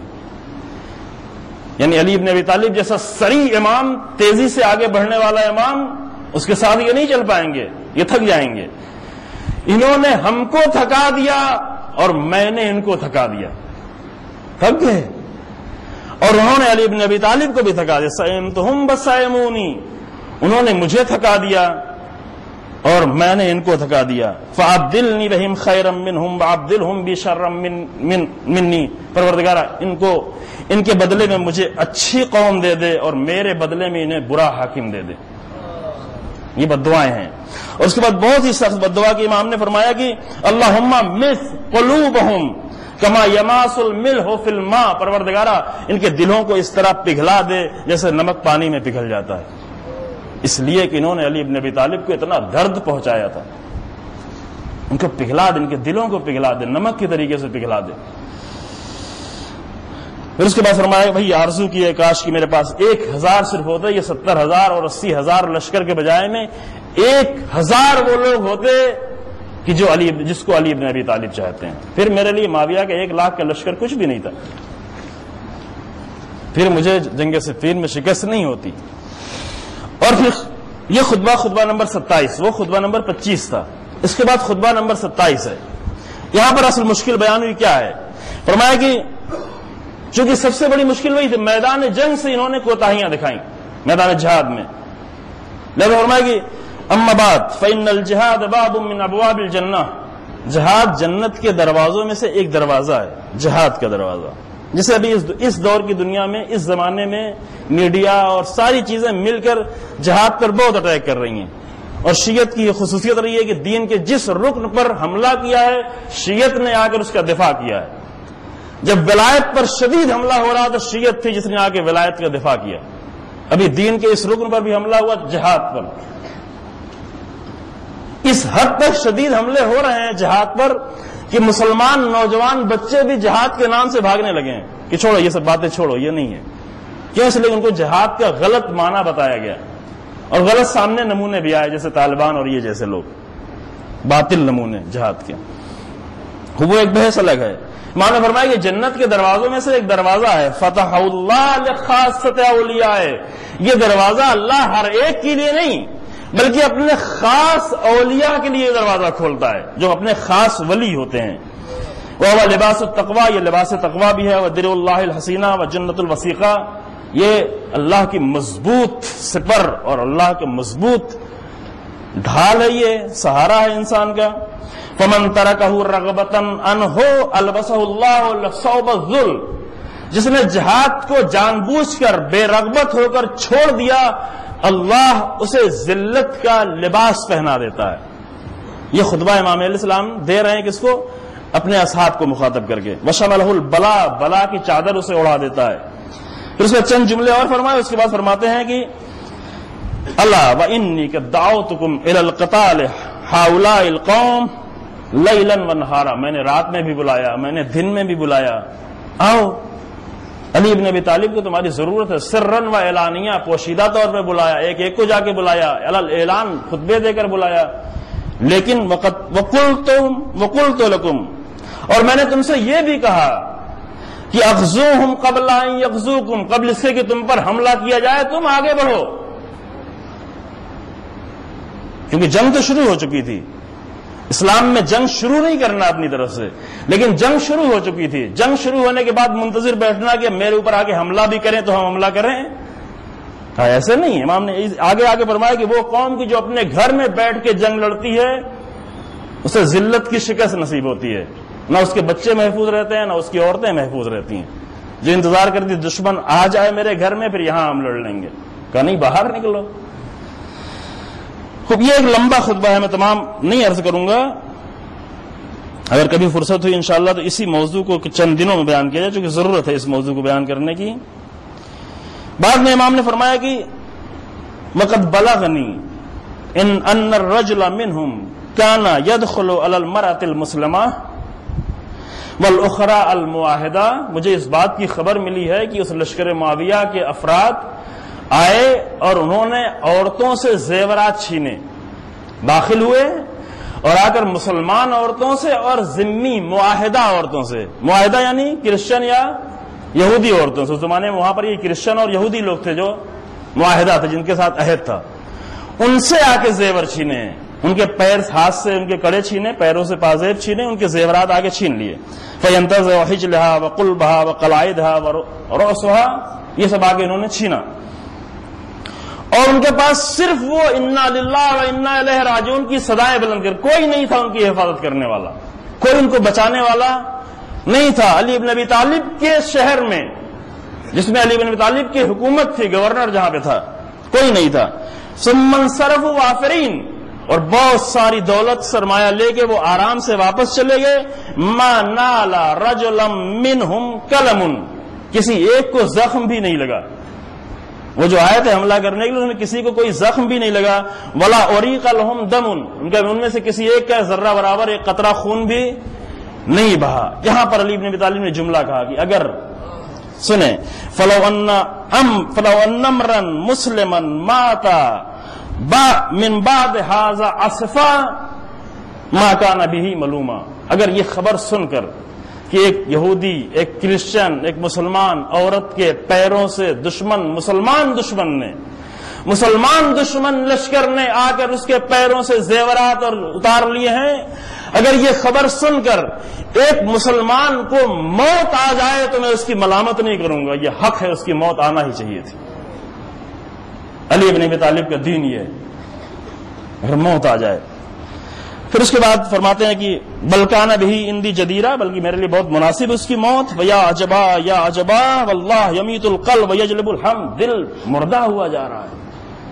یعنی علی بن ابی طالب جیسا سریع امام، تیزی سے آگے بڑھنے والا امام، اس کے ساتھ یہ نہیں چل پائیں گے، یہ تھک جائیں گے۔ انہوں نے ہم کو تھکا دیا اور میں نے ان کو تھکا دیا، تھک گئے، اور انہوں نے علی بن ابی طالب کو بھی تھکا دیا، سعمتہم بسعمونی، انہوں نے مجھے تھکا دیا اور میں نے ان کو تھکا دیا۔ فَعَبْدِلْنِي بِهِمْ خَيْرًا مِّنْهُمْ وَعَبْدِلْهُمْ بِي شَرًّا مِّنِّي، پروردگارا ان کے بدلے میں مجھے اچھی قوم دے دے اور میرے بدلے میں انہیں برا حاکم دے دے۔ یہ بددعائیں ہیں۔ اور اس کے بعد بہت ہی سخت بددعا کی امام نے فرمایا کہ اللہم مس قلوبہم کما یماس الملح فی الماء، پروردگارا ان کے دلوں کو اس طرح پگھلا دے جیسے نمک پانی میں پگھل جاتا ہے، اس لیے کہ انہوں نے علی بن ابی طالب کو اتنا درد پہنچایا تھا، ان کو پگھلا دے، ان کے دلوں کو پگھلا دے، نمک کے طریقے سے پگھلا دے۔ پھر اس کے بعد فرمایا بھائی آرزو کی ہے کاش کہ میرے پاس 1000 صرف ہوتے، یہ 70,000 اور 80,000 لشکر کے بجائے میں 1000 وہ لوگ ہوتے کہ جس کو علی بن ابی طالب چاہتے ہیں، پھر میرے لیے معاویہ کے 1 لاکھ کا لشکر کچھ بھی نہیں تھا، پھر مجھے جنگ صفین میں شکست نہیں ہوتی۔ اور پھر یہ خطبہ نمبر 27، وہ خطبہ نمبر 25 تھا، اس کے بعد خطبہ نمبر 27 ہے۔ یہاں پر اصل مشکل بیان ہوئی کیا ہے، فرمایا کہ چونکہ سب سے بڑی مشکل وہی تھی، میدان جنگ سے انہوں نے کوتاہیاں دکھائیں، میدان جہاد میں، لہذا فرمایا کہ اما بعد فإن الجہاد باب من ابواب الجنہ، جہاد جنت کے دروازوں میں سے ایک دروازہ ہے، جہاد کا دروازہ، جسے ابھی اس دور کی دنیا میں، اس زمانے میں میڈیا اور ساری چیزیں مل کر جہاد پر بہت اٹیک کر رہی ہیں، اور شیعت کی یہ خصوصیت رہی ہے کہ دین کے جس رکن پر حملہ کیا ہے شیعت نے آ کر اس کا دفاع کیا ہے۔ جب ولایت پر شدید حملہ ہو رہا تو شیعت تھی جس نے آ کے ولایت کا دفاع کیا، ابھی دین کے اس رکن پر بھی حملہ ہوا، جہاد پر، اس حد تک شدید حملے ہو رہے ہیں جہاد پر کہ مسلمان نوجوان بچے بھی جہاد کے نام سے بھاگنے لگے ہیں کہ چھوڑو یہ سب باتیں، چھوڑو یہ نہیں ہے، کیوں؟ اس لیے ان کو جہاد کا غلط معنی بتایا گیا اور غلط سامنے نمونے بھی آئے، جیسے طالبان اور یہ جیسے لوگ، باطل نمونے جہاد کے۔ وہ ایک بحث الگ ہے۔ امام نے فرمایا کہ جنت کے دروازوں میں سے ایک دروازہ ہے، فتح اللہ لخاصۃ اولیاء، یہ دروازہ اللہ ہر ایک کے لیے نہیں بلکہ اپنے خاص اولیاء کے لیے دروازہ کھولتا ہے، جو اپنے خاص ولی ہوتے ہیں۔ وہ لباس التقوی، یہ لباس تقوی بھی ہے، وہ درع اللہ الحسینہ و جنت الوثیقہ، یہ اللہ کی مضبوط سپر اور اللہ کا مضبوط ڈھال ہے، یہ سہارا ہے انسان کا۔ فمن ترکہ رغبۃ عنہ البسہ اللہ ثوب الذل، جس نے جہاد کو جان بوجھ کر بے رغبت ہو کر چھوڑ دیا، اللہ اسے ذلت کا لباس پہنا دیتا ہے۔ یہ خطبہ امام علیہ السلام دے رہے ہیں کس کو؟ اپنے اصحاب کو مخاطب کر کے۔ وشملہ البلا، بلا کی چادر اسے اڑا دیتا ہے۔ پھر اس میں چند جملے اور فرمائے، اس کے بعد فرماتے ہیں کہ الا وانی قد دعوتکم الی القتال ہؤلاء القوم لیلا ونہارا، میں نے رات میں بھی بلایا، میں نے دن میں بھی بلایا، آؤ علی ابن ابی طالب کو تمہاری ضرورت ہے، سرن و اعلانیہ، پوشیدہ طور پہ بلایا، ایک ایک کو جا کے بلایا، اعلان خطبے دے کر بلایا، لیکن وقلت لکم، اور میں نے تم سے یہ بھی کہا کہ اغزوہم قبل ان یغزوکم، قبل اس سے کہ تم پر حملہ کیا جائے تم آگے بڑھو، کیونکہ جنگ تو شروع ہو چکی تھی۔ اسلام میں جنگ شروع نہیں کرنا اپنی طرف سے، لیکن جنگ شروع ہو چکی تھی۔ جنگ شروع ہونے کے بعد منتظر بیٹھنا کہ میرے اوپر آگے حملہ بھی کریں تو ہم حملہ کریں، ایسے نہیں۔ امام نے آگے فرمایا کہ وہ قوم کی جو اپنے گھر میں بیٹھ کے جنگ لڑتی ہے اسے ذلت کی شکست نصیب ہوتی ہے، نہ اس کے بچے محفوظ رہتے ہیں نہ اس کی عورتیں محفوظ رہتی ہیں۔ جو انتظار کرتی دشمن آ جائے میرے گھر میں پھر یہاں ہم لڑ لیں گے، کہا نہیں باہر نکلو۔ خوب، یہ ایک لمبا خطبہ ہے، میں تمام نہیں عرض کروں گا، اگر کبھی فرصت ہوئی انشاءاللہ تو اسی موضوع کو چند دنوں میں بیان کیا جائے، چونکہ ضرورت ہے اس موضوع کو بیان کرنے کی۔ بعد میں امام نے فرمایا کہ وَقَدْ بَلَغَنِي أَنَّ الرَّجُلَ مِنْهُمْ كَانَ يَدْخُلُ عَلَى الْمَرْأَةِ الْمُسْلِمَةِ وَالْأُخْرَى الْمُوَاحِدَةِ، مجھے اس بات کی خبر ملی ہے کہ اس لشکر معاویہ کے افراد آئے اور انہوں نے عورتوں سے زیورات چھینے، داخل ہوئے اور آ کر مسلمان عورتوں سے اور ذمی معاہدہ عورتوں سے، معاہدہ یعنی کرسچن یا یہودی عورتوں سے، اس زمانے میں وہاں پر یہ کرسچن اور یہودی لوگ تھے جو معاہدہ تھے، جن کے ساتھ عہد تھا، ان سے آ کے زیور چھینے، ان کے پیر ہاتھ سے ان کے کڑے چھینے، پیروں سے پازیب چھینے، ان کے زیورات آگے چھین لیے۔ فَيَنْتَزِعُ حِجْلَهَا وَقُلْبَهَا وَقَلَائِدَهَا وَرُؤُسَهَا، یہ سب آگے انہوں نے چھینا، اور ان کے پاس صرف وہ انا للہ و انا الیہ راجعون کی صدائیں بلند کر، کوئی نہیں تھا ان کی حفاظت کرنے والا، کوئی ان کو بچانے والا نہیں تھا۔ علی ابن ابی طالب کے شہر میں، جس میں علی ابن ابی طالب کی حکومت تھی، گورنر جہاں پہ تھا، کوئی نہیں تھا۔ ثم انصرفوا وافرین، اور بہت ساری دولت سرمایہ لے کے وہ آرام سے واپس چلے گئے۔ ما نال رجلا منہم کلم، کسی ایک کو زخم بھی نہیں لگا، وہ جو آئے تھے حملہ کرنے کے لیے انہوں نے کسی کو کوئی زخم بھی نہیں لگا۔ ولا اریق لهم دم، ان میں سے کسی ایک کا ذرہ برابر ایک قطرہ خون بھی نہیں بہا۔ یہاں پر علی بن ابی طالب نے جملہ کہا کہ اگر سنیں فلو ان امرا مسلما مات من بعد هذا اسفا ما كان به ملوما، اگر یہ خبر سن کر کہ ایک یہودی، ایک کرسچن، ایک مسلمان عورت کے پیروں سے مسلمان دشمن لشکر نے آ کر اس کے پیروں سے زیورات اور اتار لیے ہیں، اگر یہ خبر سن کر ایک مسلمان کو موت آ جائے تو میں اس کی ملامت نہیں کروں گا، یہ حق ہے، اس کی موت آنا ہی چاہیے تھی۔ علی ابن ابی طالب کا دین یہ ہے، اگر موت آ جائے۔ پھر اس کے بعد فرماتے ہیں کہ بلکانہ بھی اندی جدیرہ، بلکہ میرے لیے بہت مناسب اس کی موت۔ ویا عجبا یا عجبا واللہ یمیت القلب ویجلب الحم، دل مردہ ہوا جا رہا ہے،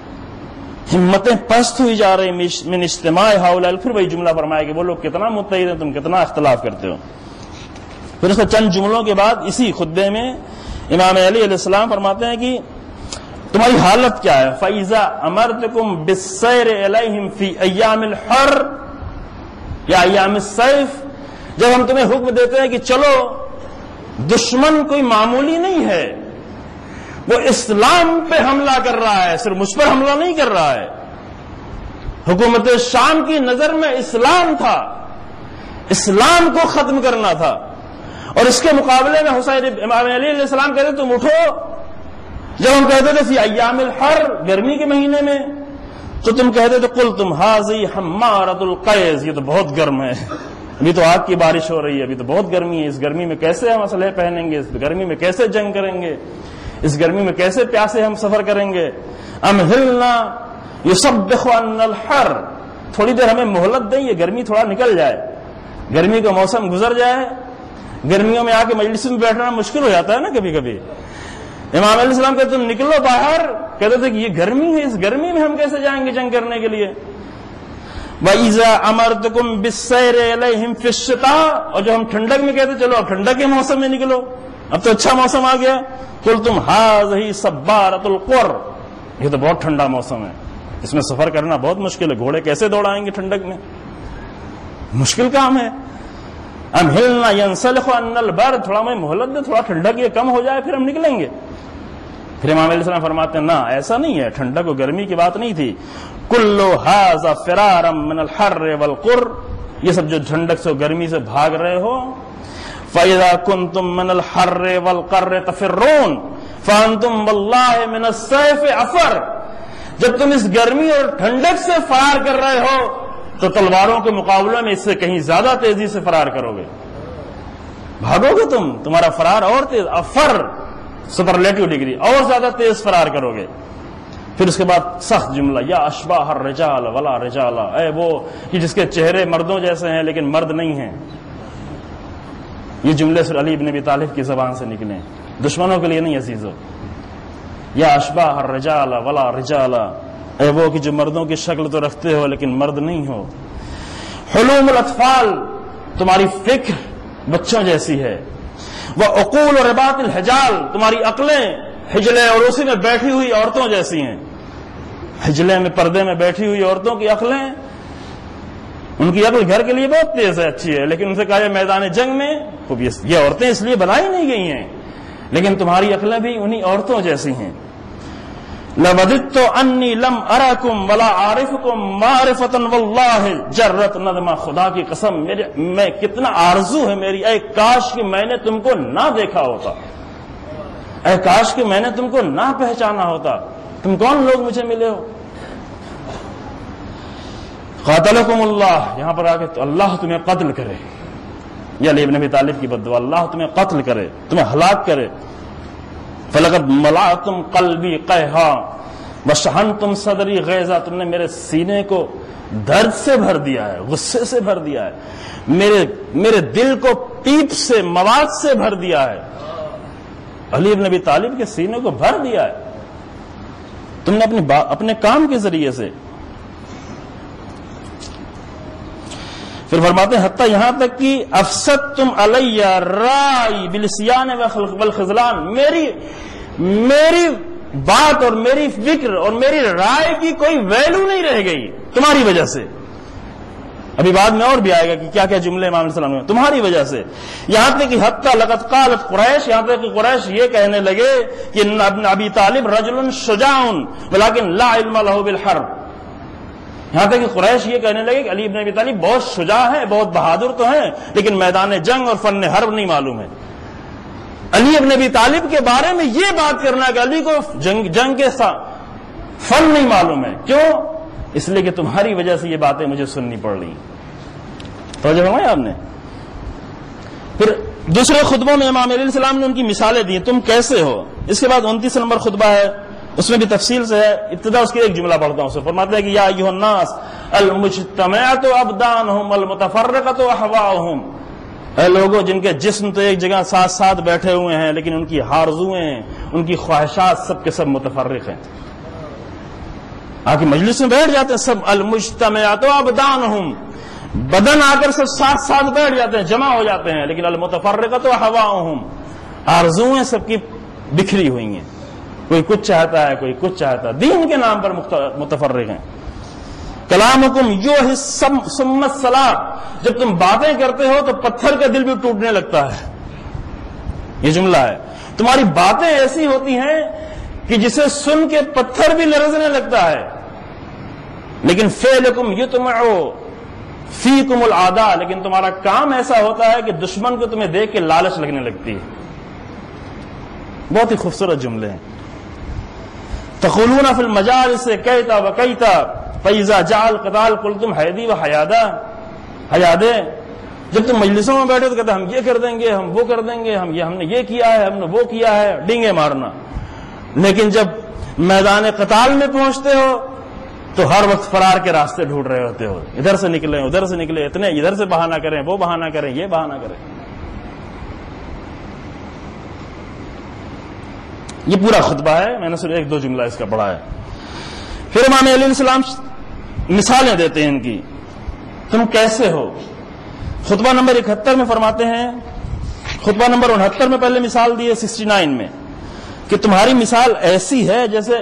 ہمتیں پست ہوئی جا رہی من اجتماع ہؤلاء۔ پھر وہی جملہ فرمایا کہ وہ لوگ کتنا متحد ہیں، تم کتنا اختلاف کرتے ہو۔ پھر اس کے چند جملوں کے بعد اسی خطبے میں امام علی علیہ السلام فرماتے ہیں کہ تمہاری حالت کیا ہے؟ فَإِذَا أَمَرْتُكُمْ بِالسَّيْرِ إِلَيْهِمْ فِي أَيَّامِ الْحَرِّ یا ایام السیف، جب ہم تمہیں حکم دیتے ہیں کہ چلو، دشمن کوئی معمولی نہیں ہے، وہ اسلام پہ حملہ کر رہا ہے، صرف مجھ پر حملہ نہیں کر رہا ہے۔ حکومت شام کی نظر میں اسلام تھا، اسلام کو ختم کرنا تھا، اور اس کے مقابلے میں حسین امام علی علیہ السلام کہتے تم اٹھو۔ جب ہم کہتے تھے فی ایام الحر، گرمی کے مہینے میں، تو تم کہتے تھے قل تم حاضی حمارۃ القیز، یہ تو بہت گرم ہے، ابھی تو آگ کی بارش ہو رہی ہے، ابھی تو بہت گرمی ہے، اس گرمی میں کیسے ہم اسلحے پہنیں گے، اس گرمی میں کیسے جنگ کریں گے، اس گرمی میں کیسے پیاسے ہم سفر کریں گے۔ امہلنا یصبح عنا الحر، تھوڑی دیر ہمیں مہلت دیں، یہ گرمی تھوڑا نکل جائے، گرمی کا موسم گزر جائے۔ گرمیوں میں آ کے مجلس میں بیٹھنا مشکل ہو جاتا ہے نا کبھی کبھی۔ امام علیہ السلام کہتے تم نکلو باہر، کہتے تھے کہ یہ گرمی ہے، اس گرمی میں ہم کیسے جائیں گے جنگ کرنے کے لیے۔ وَإِذَا أَمَرْتُكُمْ بِالسَّيْرِ إِلَيْهِمْ فِي الشِّتَاءِ، اور جو ہم ٹھنڈک میں کہتے چلو اب ٹھنڈک کے موسم میں نکلو، اب تو اچھا موسم آ گیا۔ قُلْتُمْ هَٰذِهِ صَبَّارَةُ الْقُرِّ، یہ تو بہت ٹھنڈا موسم ہے، اس میں سفر کرنا بہت مشکل ہے، گھوڑے کیسے دوڑائیں گے ٹھنڈک میں، مشکل کام ہے۔ امہلنا ینسلخ عنا البرد، تھوڑا میں مہلت دے، تھوڑا ٹھنڈک یہ کم ہو جائے پھر ہم نکلیں گے۔ پھر امام علیہ السلام فرماتے ہیں نہ ایسا نہیں ہے، ٹھنڈک و گرمی کی بات نہیں تھی، کل ھذا فرارا من الحر والقر، یہ سب جو ٹھنڈک سے گرمی سے بھاگ رہے ہو، فَإِذَا كُنْتُم مِّنَ الْحَرِّ وَالْقَرِّ تَفِرُّونَ فَأَنْتُمْ وَاللَّهِ مِنَ السَّيْفِ أَفَرُّ، جب تم اس گرمی اور ٹھنڈک سے فرار کر رہے ہو تو تلواروں کے مقابلے میں اس سے کہیں زیادہ تیزی سے فرار کرو گے، بھاگو گے تمہارا فرار اور تیز، افر سپرلیٹو ڈگری، اور زیادہ تیز فرار کرو گے۔ پھر اس کے بعد سخت جملہ، یا اشباہ الرجال ولا رجال، اے وہ کہ جس کے چہرے مردوں جیسے ہیں لیکن مرد نہیں ہیں۔ یہ جملے صرف علی بن ابی طالب کی زبان سے نکلے، دشمنوں کے لیے نہیں عزیزو۔ یا اشباہ الرجال ولا رجال، اے وہ کہ جو مردوں کی شکل تو رکھتے ہو لیکن مرد نہیں ہو۔ حلوم الاطفال، تمہاری فکر بچوں جیسی ہے۔ وعقول و رباط الحجال، تمہاری عقلیں حجلے اور اسی میں بیٹھی ہوئی عورتوں جیسی ہیں۔ حجلے میں پردے میں بیٹھی ہوئی عورتوں کی عقلیں، ان کی عقل گھر کے لیے بہت تیز ہے، اچھی ہے، لیکن ان سے کہا ہے میدان جنگ میں یہ عورتیں اس لیے بنائی نہیں گئی ہیں، لیکن تمہاری عقلیں بھی انہی عورتوں جیسی ہیں۔ لَوَدِدتُّ أَنِّي لَمْ أَرَكُمْ وَلَا أَعْرِفُكُمْ مَعْرِفَةً وَاللَّهِ جَرَّتْ نَدْمَ، خدا کی قسم میں کتنا آرزو ہے میری، اے کاش کہ میں نے تم کو نہ دیکھا ہوتا، اے کاش کہ میں نے تم کو نہ پہچانا ہوتا، تم کون لوگ مجھے ملے ہو۔ قاتلکم اللہ، یہاں پر آگے تو اللہ تمہیں قتل کرے، یہ علی بن ابی طالب کی بد دعا، اللہ تمہیں قتل کرے، تمہیں ہلاک کرے۔ فلقد ملأتم قلبی قیحا وشحنتم صدری غیظا، تم نے میرے سینے کو درد سے بھر دیا ہے، غصے سے بھر دیا ہے، میرے دل کو پیپ سے، مواد سے بھر دیا ہے۔ علی بن ابی طالب کے سینے کو بھر دیا ہے تم نے اپنے کام کے ذریعے سے۔ پھر فرماتے ہیں حتیٰ یہاں تک کہ افسدتم علی رائی بالصیان والخذلان، میری بات اور میری فکر اور میری رائے کی کوئی ویلو نہیں رہ گئی تمہاری وجہ سے۔ ابھی بعد میں اور بھی آئے گا کہ کیا کیا جملے امام علیہ السلام نے تمہاری وجہ سے، یہاں تک کہ حتیٰ لقد قالت قریش، یہاں تک کہ قریش یہ کہنے لگے کہ ابن ابی طالب رجل شجاع ولکن لا علم له بالحرب، یہاں تک کہ قریش یہ کہنے لگے کہ علی ابن ابی طالب بہت شجاع ہے، بہت بہادر تو ہیں، لیکن میدان جنگ اور فن حرب نہیں معلوم ہے۔ علی ابن ابی طالب کے بارے میں یہ بات کرنا کہ علی کو جنگ کے فن نہیں معلوم ہے، کیوں؟ اس لیے کہ تمہاری وجہ سے یہ باتیں مجھے سننی پڑ رہی۔ توجہ فرمایا آپ نے؟ پھر دوسرے خطبوں میں امام علیہ السلام نے ان کی مثالیں دی، تم کیسے ہو۔ اس کے بعد 29 نمبر خطبہ ہے، اس میں بھی تفصیل سے ہے، ابتدا اس کے ایک جملہ پڑھتا ہوں، فرماتے ہیں کہ یا ایھا الناس المجتمعۃ ابدانہم المتفرقۃ احواؤہم، اے لوگوں جن کے جسم تو ایک جگہ ساتھ ساتھ بیٹھے ہوئے ہیں لیکن ان کی آرزوئیں، ان کی خواہشات سب کے سب متفرق ہیں، آ کے مجلس میں بیٹھ جاتے ہیں سب، المجتمعۃ ابدانہم، بدن آ کر سب ساتھ ساتھ بیٹھ جاتے ہیں، جمع ہو جاتے ہیں، لیکن المتفرقۃ احواؤہم، آرزوئیں سب کی بکھری ہوئی ہیں، کوئی کچھ چاہتا ہے کوئی کچھ چاہتا ہے، دین کے نام پر متفرق ہیں۔ کلامکم یوحی ثم الصلاۃ، جب تم باتیں کرتے ہو تو پتھر کا دل بھی ٹوٹنے لگتا ہے، یہ جملہ ہے، تمہاری باتیں ایسی ہوتی ہیں کہ جسے سن کے پتھر بھی لرزنے لگتا ہے، لیکن فعلکم یطمع فیکم العداء، لیکن تمہارا کام ایسا ہوتا ہے کہ دشمن کو تمہیں دیکھ کے لالچ لگنے لگتی ہے۔ بہت ہی خوبصورت جملے ہیں۔ تقولون فی المجالس کیتا وکیتا فاذا جاء القتال قلتم حیدی وحیادے، جب تم مجلسوں میں بیٹھے تو کہتے ہم یہ کر دیں گے، ہم وہ کر دیں گے، ہم نے یہ کیا ہے، ہم نے وہ کیا ہے، ڈینگے مارنا، لیکن جب میدان قتال میں پہنچتے ہو تو ہر وقت فرار کے راستے ڈھونڈ رہے ہوتے ہو، ادھر سے نکلیں ادھر سے نکلے، اتنے ادھر سے بہانہ کریں، وہ بہانہ کریں، یہ بہانہ کریں۔ یہ پورا خطبہ ہے، میں نے صرف ایک دو جملہ اس کا پڑھا ہے۔ پھر امام علیہ السلام مثالیں دیتے ہیں ان کی، تم کیسے ہو۔ خطبہ نمبر 71 میں فرماتے ہیں، خطبہ نمبر 69 میں پہلے مثال دی ہے، 69 میں، کہ تمہاری مثال ایسی ہے جیسے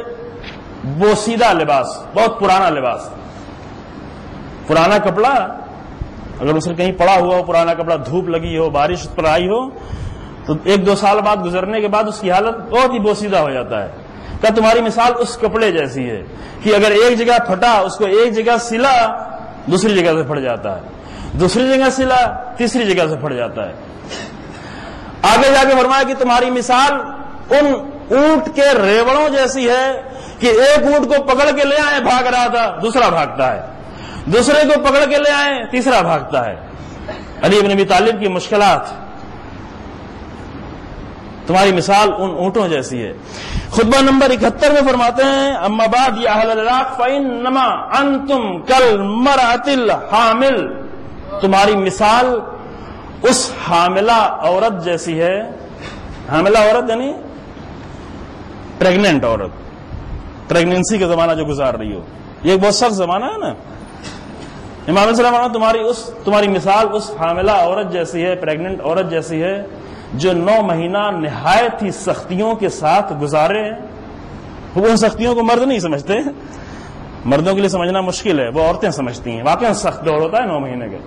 بوسیدہ لباس، بہت پرانا لباس، پرانا کپڑا اگر اس نے کہیں پڑا ہوا ہو پرانا کپڑا، دھوپ لگی ہو، بارش پر آئی ہو، تو 1-2 سال بعد گزرنے کے بعد اس کی حالت بہت ہی بوسیدہ ہو جاتا ہے. کہ تمہاری مثال اس کپڑے جیسی ہے کہ اگر ایک جگہ پھٹا، اس کو ایک جگہ سلا، دوسری جگہ سے پھٹ جاتا ہے، دوسری جگہ سلا، تیسری جگہ سے پھٹ جاتا ہے. آگے جا کے فرمایا کہ تمہاری مثال ان اونٹ کے ریوڑوں جیسی ہے کہ ایک اونٹ کو پکڑ کے لے آئے، بھاگ رہا تھا، دوسرا بھاگتا ہے، دوسرے کو پکڑ کے لے آئے، تیسرا بھاگتا ہے. علی بن ابی طالب کی مشکلات. تمہاری مثال ان اونٹوں جیسی ہے. خطبہ نمبر 71 میں فرماتے ہیں اما بعد یا اہل العراق فانما انتم کالمرأۃ الحامل، تمہاری مثال اس حاملہ عورت جیسی ہے. حاملہ عورت یعنی پریگننٹ عورت، پریگننسی کا زمانہ جو گزار رہی ہو، یہ ایک بہت سخت زمانہ ہے نا. امام علیہ السلام تمہاری مثال اس حاملہ عورت جیسی ہے، پریگننٹ عورت جیسی ہے جو 9 مہینہ نہایت ہی سختیوں کے ساتھ گزارے ہیں. وہ سختیوں کو مرد نہیں سمجھتے، مردوں کے لیے سمجھنا مشکل ہے، وہ عورتیں سمجھتی ہیں. واقعی سخت دور ہوتا ہے 9 مہینے کا،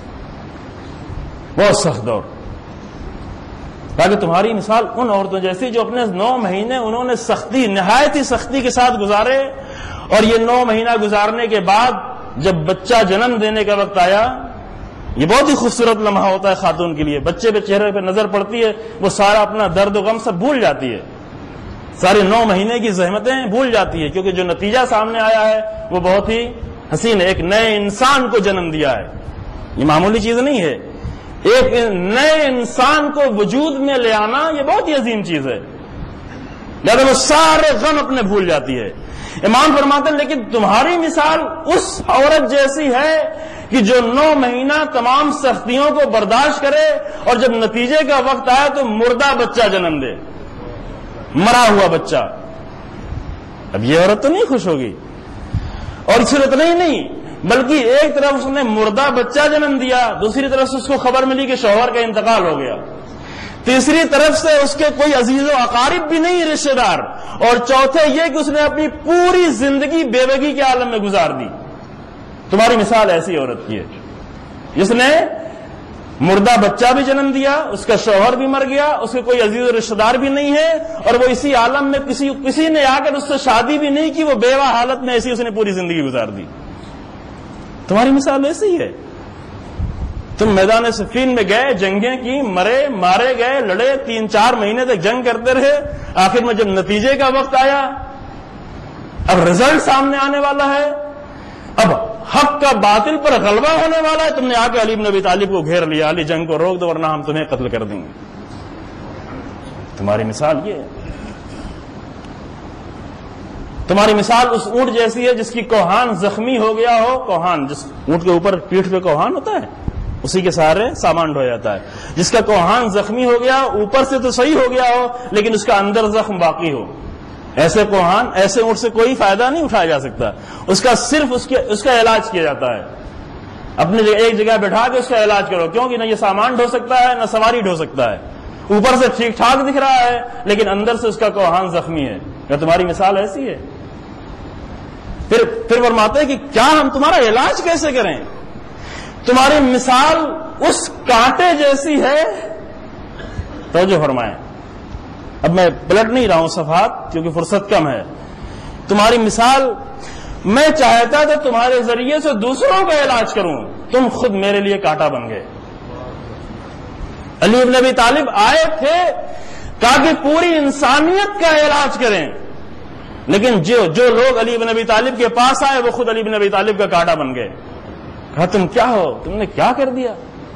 بہت سخت دور. تاکہ تمہاری مثال ان عورتوں جیسی جو اپنے 9 مہینے انہوں نے سختی، نہایت ہی سختی کے ساتھ گزارے، اور یہ 9 مہینہ گزارنے کے بعد جب بچہ جنم دینے کا وقت آیا، یہ بہت ہی خوبصورت لمحہ ہوتا ہے خاتون کے لیے. بچے پہ چہرے پہ نظر پڑتی ہے، وہ سارا اپنا درد و غم سب بھول جاتی ہے، سارے 9 مہینے کی زحمتیں بھول جاتی ہے، کیونکہ جو نتیجہ سامنے آیا ہے وہ بہت ہی حسین ہے. ایک نئے انسان کو جنم دیا ہے، یہ معمولی چیز نہیں ہے. ایک نئے انسان کو وجود میں لے آنا یہ بہت ہی عظیم چیز ہے، لہذا وہ سارے غم اپنے بھول جاتی ہے. امام فرماتے ہیں لیکن تمہاری مثال اس عورت جیسی ہے کہ جو 9 مہینہ تمام سختیوں کو برداشت کرے، اور جب نتیجے کا وقت آئے تو مردہ بچہ جنم دے، مرا ہوا بچہ. اب یہ عورت تو نہیں خوش ہوگی. اور صرف اتنا ہی نہیں، بلکہ ایک طرف اس نے مردہ بچہ جنم دیا، دوسری طرف سے اس کو خبر ملی کہ شوہر کا انتقال ہو گیا، تیسری طرف سے اس کے کوئی عزیز و اقارب بھی نہیں، رشتے دار، اور چوتھے یہ کہ اس نے اپنی پوری زندگی بیوگی کے عالم میں گزار دی. تمہاری مثال ایسی عورت کی ہے جس نے مردہ بچہ بھی جنم دیا، اس کا شوہر بھی مر گیا، اس کے کوئی عزیز و رشتے دار بھی نہیں ہے، اور وہ اسی عالم میں کسی نے آ کر اس سے شادی بھی نہیں کی، وہ بیوہ حالت میں ایسی اس نے پوری زندگی گزار دی. تمہاری مثال ایسی ہی ہے. تم میدان صفین میں گئے، جنگیں کی، مارے گئے، لڑے، 3-4 مہینے تک جنگ کرتے رہے، آخر میں جب نتیجے کا وقت آیا، اب رزلٹ سامنے آنے والا ہے، اب حق کا باطل پر غلبہ ہونے والا ہے، تم نے آ کے علی بن ابی طالب کو گھیر لیا، علی جنگ کو روک دو ورنہ ہم تمہیں قتل کر دیں گے. تمہاری مثال یہ ہے. تمہاری مثال اس اونٹ جیسی ہے جس کی کوہان زخمی ہو گیا ہو. کوہان، جس اونٹ کے اوپر پیٹھ پہ کوہان ہوتا ہے، اسی کے سہارے سامان ڈھو جاتا ہے. جس کا کوہان زخمی ہو گیا، اوپر سے تو صحیح ہو گیا ہو لیکن اس کا اندر زخم باقی ہو. ایسے کوہان، ایسے اونٹ سے کوئی فائدہ نہیں اٹھایا جا سکتا. اس کا صرف اس کا علاج کیا جاتا ہے. اپنی ایک جگہ بیٹھا کے اس کا علاج کرو، کیونکہ نہ یہ سامان ڈھو سکتا ہے نہ سواری ڈھو سکتا ہے. اوپر سے ٹھیک ٹھاک دکھ رہا ہے لیکن اندر سے اس کا کوہان زخمی ہے. کیا تمہاری مثال ایسی ہے؟ پھر فرماتے ہیں کہ کیا ہم تمہارا علاج کیسے کریں؟ تمہاری مثال اس کانٹے جیسی ہے. توجہ فرمائیں، اب میں پلٹ نہیں رہا ہوں صفحات کیونکہ فرصت کم ہے. تمہاری مثال، میں چاہتا تھا تمہارے ذریعے سے دوسروں کا علاج کروں، تم خود میرے لیے کانٹا بن گئے. علی بن ابی طالب آئے تھے تاکہ پوری انسانیت کا علاج کریں، لیکن جو لوگ علی بن ابی طالب کے پاس آئے وہ خود علی بن ابی طالب کا کانٹا بن گئے. کہا تم کیا ہو، تم نے کیا کر دیا؟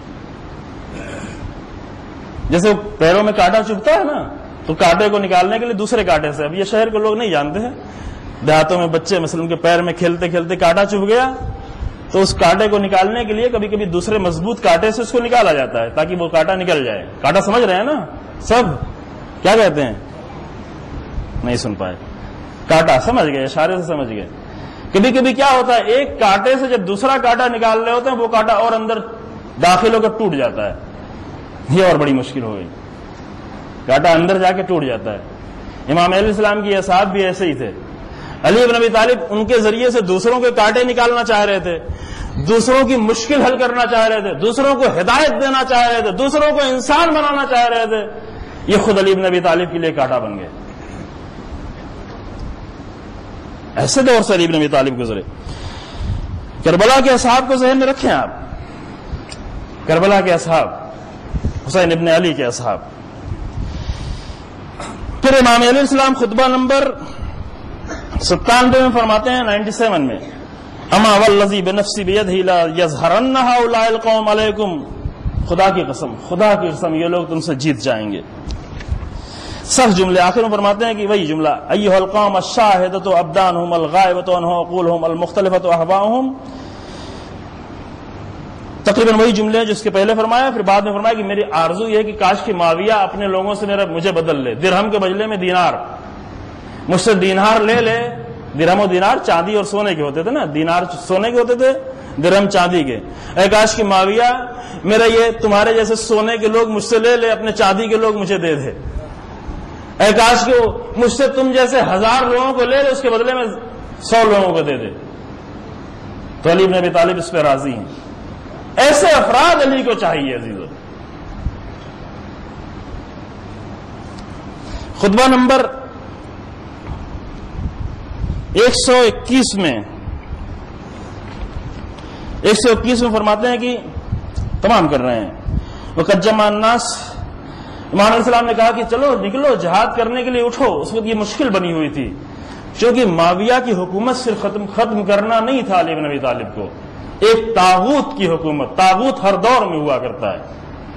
جیسے پیروں میں کانٹا چبھتا ہے نا، تو کانٹے کو نکالنے کے لیے دوسرے کانٹے سے، اب یہ شہر کے لوگ نہیں جانتے ہیں، دیہاتوں میں بچے مثلا کے پیر میں کھیلتے کھیلتے کانٹا چبھ گیا تو اس کانٹے کو نکالنے کے لیے کبھی کبھی دوسرے مضبوط کانٹے سے اس کو نکالا جاتا ہے تاکہ وہ کانٹا نکل جائے. کانٹا سمجھ رہے ہیں نا سب کیا کہتے ہیں؟ نہیں سن پائے. کانٹا سمجھ گئے، اشارے سے سمجھ گئے. کبھی کبھی کیا ہوتا ہے، ایک کانٹے سے جب دوسرا کانٹا نکال رہے ہوتے ہیں وہ کانٹا اور اندر داخل ہو کر ٹوٹ جاتا ہے. یہ اور بڑی مشکل ہو گئی، کانٹا اندر جا کے ٹوٹ جاتا ہے. امام علیہ السلام کی اصحاب بھی ایسے ہی تھے. علی بن ابی طالب ان کے ذریعے سے دوسروں کے کانٹے نکالنا چاہ رہے تھے. دوسروں کی مشکل حل کرنا چاہ رہے تھے، دوسروں کو ہدایت دینا چاہ رہے تھے، دوسروں کو انسان بنانا چاہ رہے تھے، یہ خود علی بن ابی طالب کے لیے کانٹا بن گئے. ایسے دور سے علی بن ابی طالب گزرے. کربلا کے اصحاب کو ذہن میں رکھیں آپ، کربلا کے اصحاب، حسین ابن علی کے اصحاب. پھر امام علیہ السلام خطبہ نمبر 97 میں فرماتے ہیں، 97 میں، اما والذی بنفسی بیدہ لا یظہرن ہؤلاء القوم علیکم، خدا کی قسم یہ لوگ تم سے جیت جائیں گے. سخت جملے آخر میں فرماتے ہیں کہ وہی جملہ، ایھا القوم الشاہدۃ ابدانہم الغائبۃ عنہ عقولہم المختلفۃ اہواؤہم، تقریباً وہی جملے ہیں جو اس کے پہلے فرمایا. پھر بعد میں فرمایا کہ میری آرزو یہ ہے کہ کاش کہ معاویہ اپنے لوگوں سے مجھے بدل لے، درہم کے بدلے میں دینار، مجھ سے دینار لے لے. درہم و دینار چاندی اور سونے کے ہوتے تھے نا، دینار سونے کے ہوتے تھے، درہم چاندی کے. اے کاش کہ معاویہ میرا یہ تمہارے جیسے سونے کے لوگ مجھ سے لے لے، اپنے چاندی کے لوگ مجھے دے دے. اے کاش کہ مجھ سے تم جیسے 1000 لوگوں کو لے لے، اس کے بدلے میں 100 لوگوں کو دے دے. تو علی بن ابی طالب اس پہ راضی ہیں. ایسے افراد علی کو چاہیے عزیزو. خطبہ نمبر 121 میں فرماتے ہیں کہ تمام کر رہے ہیں، وَقَدْ جَمَعَ النَّاسَ، امام علیہ السلام نے کہا کہ چلو نکلو جہاد کرنے کے لیے اٹھو. اس وقت یہ مشکل بنی ہوئی تھی کیونکہ معاویہ کی حکومت صرف ختم کرنا نہیں تھا علی بن ابی طالب کو، ایک طاغوت کی حکومت. طاغوت ہر دور میں ہوا کرتا ہے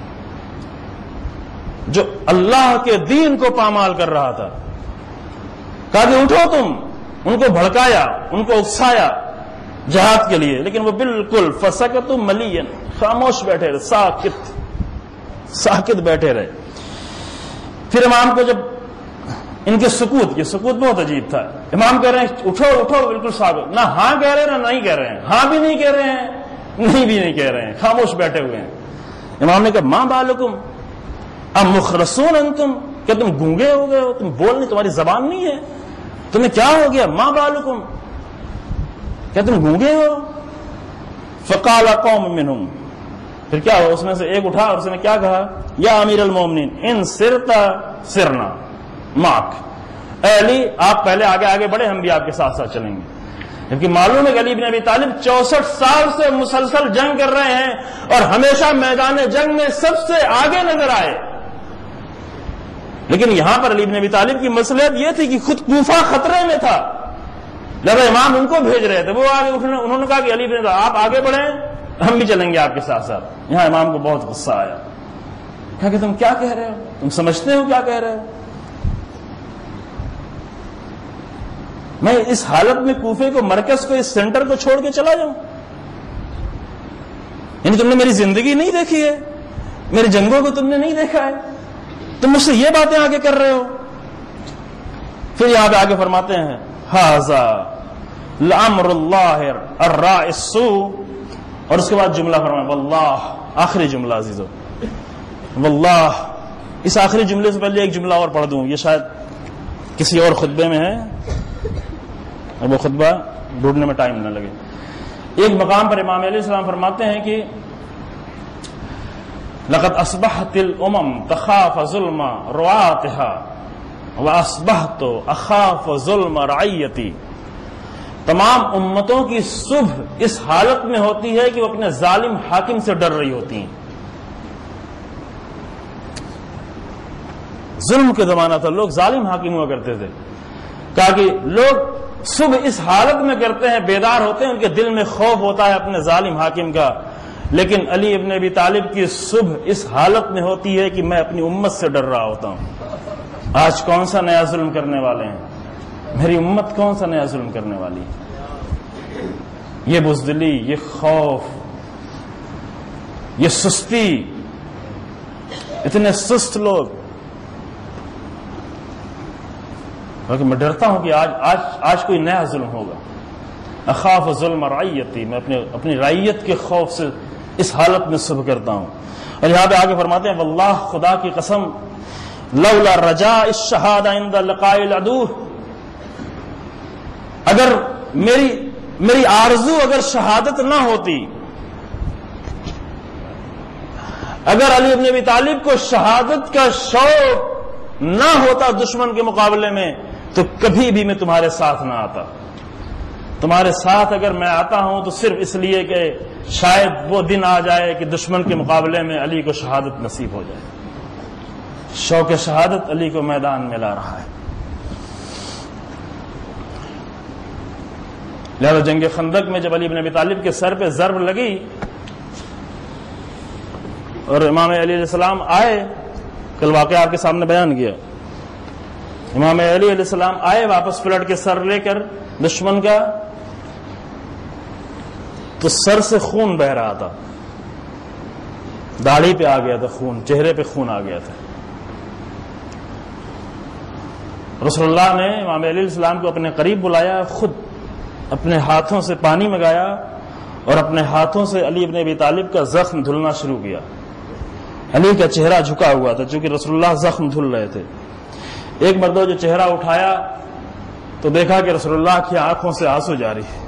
جو اللہ کے دین کو پامال کر رہا تھا. کہا کہ اٹھو تم، ان کو بھڑکایا، ان کو اکسایا جہاد کے لیے، لیکن وہ بالکل فسکتوا ملیا، خاموش بیٹھے رہے، ساکت بیٹھے رہے. پھر امام کو جب ان کے سکوت، یہ سکوت بہت عجیب تھا. امام کہہ رہے ہیں اٹھو اٹھو، بالکل ثابت، نہ ہاں کہہ رہے ہیں نہ نہیں کہہ رہے ہیں، ہاں بھی نہیں کہہ رہے ہیں، نہیں بھی نہیں کہہ رہے ہیں، خاموش بیٹھے ہوئے ہیں. امام نے کہا ما بالکم ام مخرسون انتم، کیا تم گونگے ہو گئے ہو، تم بول نہیں، تمہاری زبان نہیں ہے، تمہیں کیا ہو گیا؟ ما بالکم، کیا تم گونگے ہو؟ فقال قوم منہم، پھر کیا ہوا؟ اس میں سے ایک اٹھا اور اس نے کیا کہا؟ یا امیر المومنین ان سرتا سرنا معک، اے علی آپ پہلے آگے بڑھے، ہم بھی آپ کے ساتھ ساتھ چلیں گے. جبکہ معلوم ہے کہ علی بن ابی طالب 64 سال سے مسلسل جنگ کر رہے ہیں اور ہمیشہ میدان جنگ میں سب سے آگے نظر آئے. لیکن یہاں پر علی بن ابی طالب کی مصلحت یہ تھی کہ خود کوفہ خطرے میں تھا، لہذا امام ان کو بھیج رہے تھے. وہ آگے انہوں نے کہا کہ علی بن آپ آگے بڑھیں، ہم بھی چلیں گے آپ کے ساتھ ساتھ. یہاں امام کو بہت غصہ آیا، کہا کہ تم کیا کہہ رہے ہو، تم سمجھتے ہو کیا کہہ رہے ہو؟ میں اس حالت میں کوفے کو، مرکز کو، اس سینٹر کو چھوڑ کے چلا جاؤں؟ یعنی تم نے میری زندگی نہیں دیکھی ہے، میری جنگوں کو تم نے نہیں دیکھا ہے، تم مجھ سے یہ باتیں آگے کر رہے ہو؟ پھر یہاں پہ آگے فرماتے ہیں ھذا لامر اللہ الراء السوء، اور اس کے بعد جملہ فرمایا واللہ، آخری جملہ عزیزو، واللہ. اس آخری جملے سے پہلے ایک جملہ اور پڑھ دوں، یہ شاید کسی اور خطبے میں ہے، اب وہ خطبہ ڈھونڈنے میں ٹائم نہ لگے. ایک مقام پر امام علیہ السلام فرماتے ہیں کہ لقد اصبحت الامم تخاف ظلم رعاتها واصبحت اخاف ظلم رعیتی. تمام امتوں کی صبح اس حالت میں ہوتی ہے کہ وہ اپنے ظالم حاکم سے ڈر رہی ہوتی ہیں. ظلم کے زمانہ تھا، لوگ ظالم حاکم ہوا کرتے تھے. کہا کہ لوگ صبح اس حالت میں کرتے ہیں، بیدار ہوتے ہیں، ان کے دل میں خوف ہوتا ہے اپنے ظالم حاکم کا. لیکن علی ابن ابی طالب کی صبح اس حالت میں ہوتی ہے کہ میں اپنی امت سے ڈر رہا ہوتا ہوں. آج کون سا نیا ظلم کرنے والے ہیں، میری امت کون سا نیا ظلم کرنے والی ہے؟ یہ بزدلی، یہ خوف، یہ سستی، اتنے سست لوگ. میں ڈرتا ہوں کہ آج کوئی نیا ظلم ہوگا. اخاف ظلم رعیتی، میں اپنی رعیت کے خوف سے اس حالت میں صبح کرتا ہوں. اور یہاں پہ آگے فرماتے ہیں واللہ، خدا کی قسم، لولا رجاء الشہادہ عند لقاء العدو، اگر میری آرزو اگر شہادت نہ ہوتی، اگر علی ابن ابی طالب کو شہادت کا شوق نہ ہوتا دشمن کے مقابلے میں تو کبھی بھی میں تمہارے ساتھ نہ آتا. تمہارے ساتھ اگر میں آتا ہوں تو صرف اس لیے کہ شاید وہ دن آ جائے کہ دشمن کے مقابلے میں علی کو شہادت نصیب ہو جائے. شوق شہادت علی کو میدان میں لا رہا ہے. لہذا جنگ خندق میں جب علی بن ابی طالب کے سر پہ ضرب لگی اور امام علی علیہ السلام آئے، کل واقعہ آپ کے سامنے بیان کیا، امام علی علیہ السلام آئے واپس پلٹ کے سر لے کر دشمن کا، تو سر سے خون بہ رہا تھا، داڑھی پہ آ گیا تھا خون، چہرے پہ خون آ گیا تھا. رسول اللہ نے امام علی علیہ السلام کو اپنے قریب بلایا، خود اپنے ہاتھوں سے پانی منگایا اور اپنے ہاتھوں سے علی ابن ابی طالب کا زخم دھلنا شروع کیا. علی کا چہرہ جھکا ہوا تھا چونکہ رسول اللہ زخم دھل رہے تھے. ایک مرتبہ جو چہرہ اٹھایا تو دیکھا کہ رسول اللہ کی آنکھوں سے آنسو جاری ہے.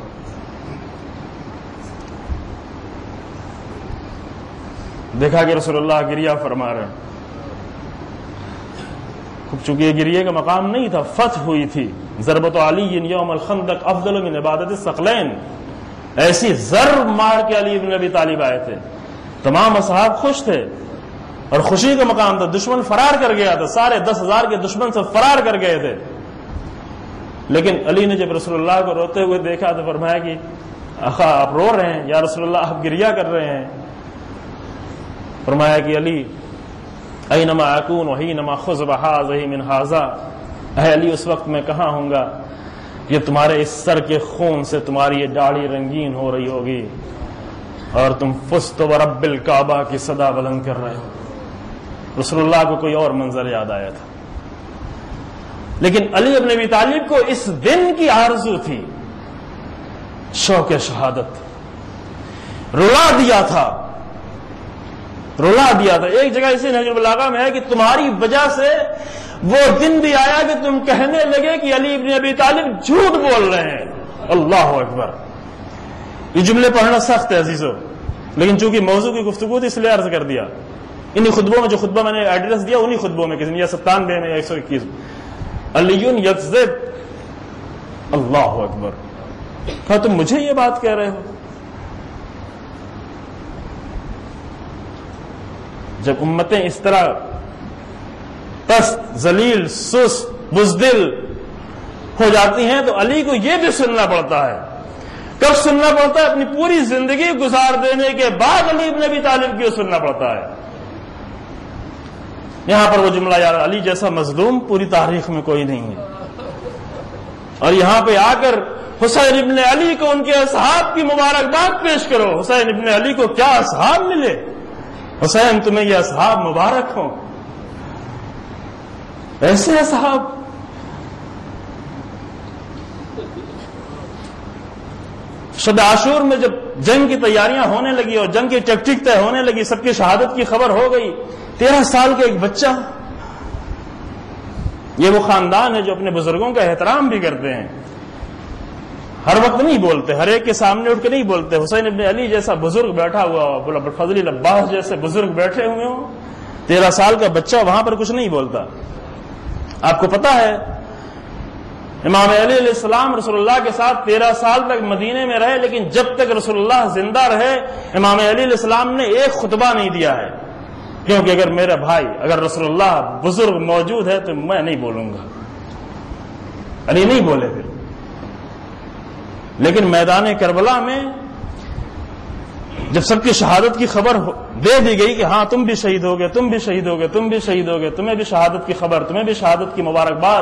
دیکھا کہ رسول اللہ گریہ فرما رہے ہیں. چونکہ یہ گریے کا مقام نہیں تھا، فتح ہوئی تھی. ضربت علی یوم الخندق افضل من عبادت الثقلین، ایسی ضرب مار کے علی ابن ابی طالب آئے تھے. تمام اصحاب خوش تھے اور خوشی کا مقام تھا. دشمن فرار کر گیا تھا، سارے 10,000 کے دشمن سے فرار کر گئے تھے. لیکن علی نے جب رسول اللہ کو روتے ہوئے دیکھا تو فرمایا کہ آقا آپ رو رہے ہیں، یا رسول اللہ آپ گریہ کر رہے ہیں. فرمایا کہ علی اینما اکون وحینما خذب ھذہ من ھذا، اے علی اس وقت میں کہاں ہوں گا یہ تمہارے اس سر کے خون سے تمہاری یہ داڑھی رنگین ہو رہی ہوگی اور تم فزت ورب الکعبہ کی صدا بلند کر رہے ہو. رسول اللہ کو کوئی اور منظر یاد آیا تھا، لیکن علی ابن ابی طالب کو اس دن کی آرزو تھی، شوق شہادت. رلا دیا تھا. ایک جگہ اسی نہج البلاغہ میں ہے کہ تمہاری وجہ سے وہ دن بھی آیا کہ تم کہنے لگے کہ علی ابن ابی طالب جھوٹ بول رہے ہیں. اللہ اکبر. یہ جملے پڑھنا سخت ہے عزیزو، لیکن چونکہ موضوع کی گفتگو تھی اس لیے عرض کر دیا. انہی خطبوں میں جو خطبہ میں نے ایڈریس دیا انہی خطبوں میں کسی 97 میں 121 علی یکذب. اللہ اکبر. کہا تم مجھے یہ بات کہہ رہے ہو؟ جب امتیں اس طرح پست، ذلیل، سست، بزدل ہو جاتی ہیں تو علی کو یہ بھی سننا پڑتا ہے. کب سننا پڑتا ہے؟ اپنی پوری زندگی گزار دینے کے بعد علی ابن ابی طالب کی سننا پڑتا ہے. یہاں پر وہ جملہ یار علی جیسا مظلوم پوری تاریخ میں کوئی نہیں ہے، اور یہاں پہ آ کر حسین ابن علی کو ان کے اصحاب کی مبارکباد پیش کرو. حسین ابن علی کو کیا اصحاب ملے، حسین تمہیں یہ اصحاب مبارک ہوں. ایسے اصحاب. شب عاشور میں جب جنگ کی تیاریاں ہونے لگی اور جنگ کی ٹیکٹک طے ہونے لگی، سب کی شہادت کی خبر ہو گئی، 13 سال کا ایک بچہ. یہ وہ خاندان ہے جو اپنے بزرگوں کا احترام بھی کرتے ہیں، ہر وقت نہیں بولتے، ہر ایک کے سامنے اٹھ کے نہیں بولتے. حسین ابن علی جیسا بزرگ بیٹھا ہوا ہو، فضل عباس جیسے بزرگ بیٹھے ہوئے ہوں، 13 سال کا بچہ وہاں پر کچھ نہیں بولتا. آپ کو پتا ہے امام علی علیہ السلام رسول اللہ کے ساتھ 13 سال تک مدینے میں رہے، لیکن جب تک رسول اللہ زندہ رہے امام علی علیہ السلام نے ایک خطبہ نہیں دیا ہے. کیونکہ اگر میرا بھائی، اگر رسول اللہ بزرگ موجود ہے تو میں نہیں بولوں گا. علی نہیں بولے پھر. لیکن میدان کربلا میں جب سب کی شہادت کی خبر دے دی گئی کہ ہاں تم بھی شہید ہوگے، تم بھی شہید ہوگے، تم بھی شہید ہوگے، تمہیں بھی شہادت کی خبر، تمہیں بھی شہادت کی مبارکباد.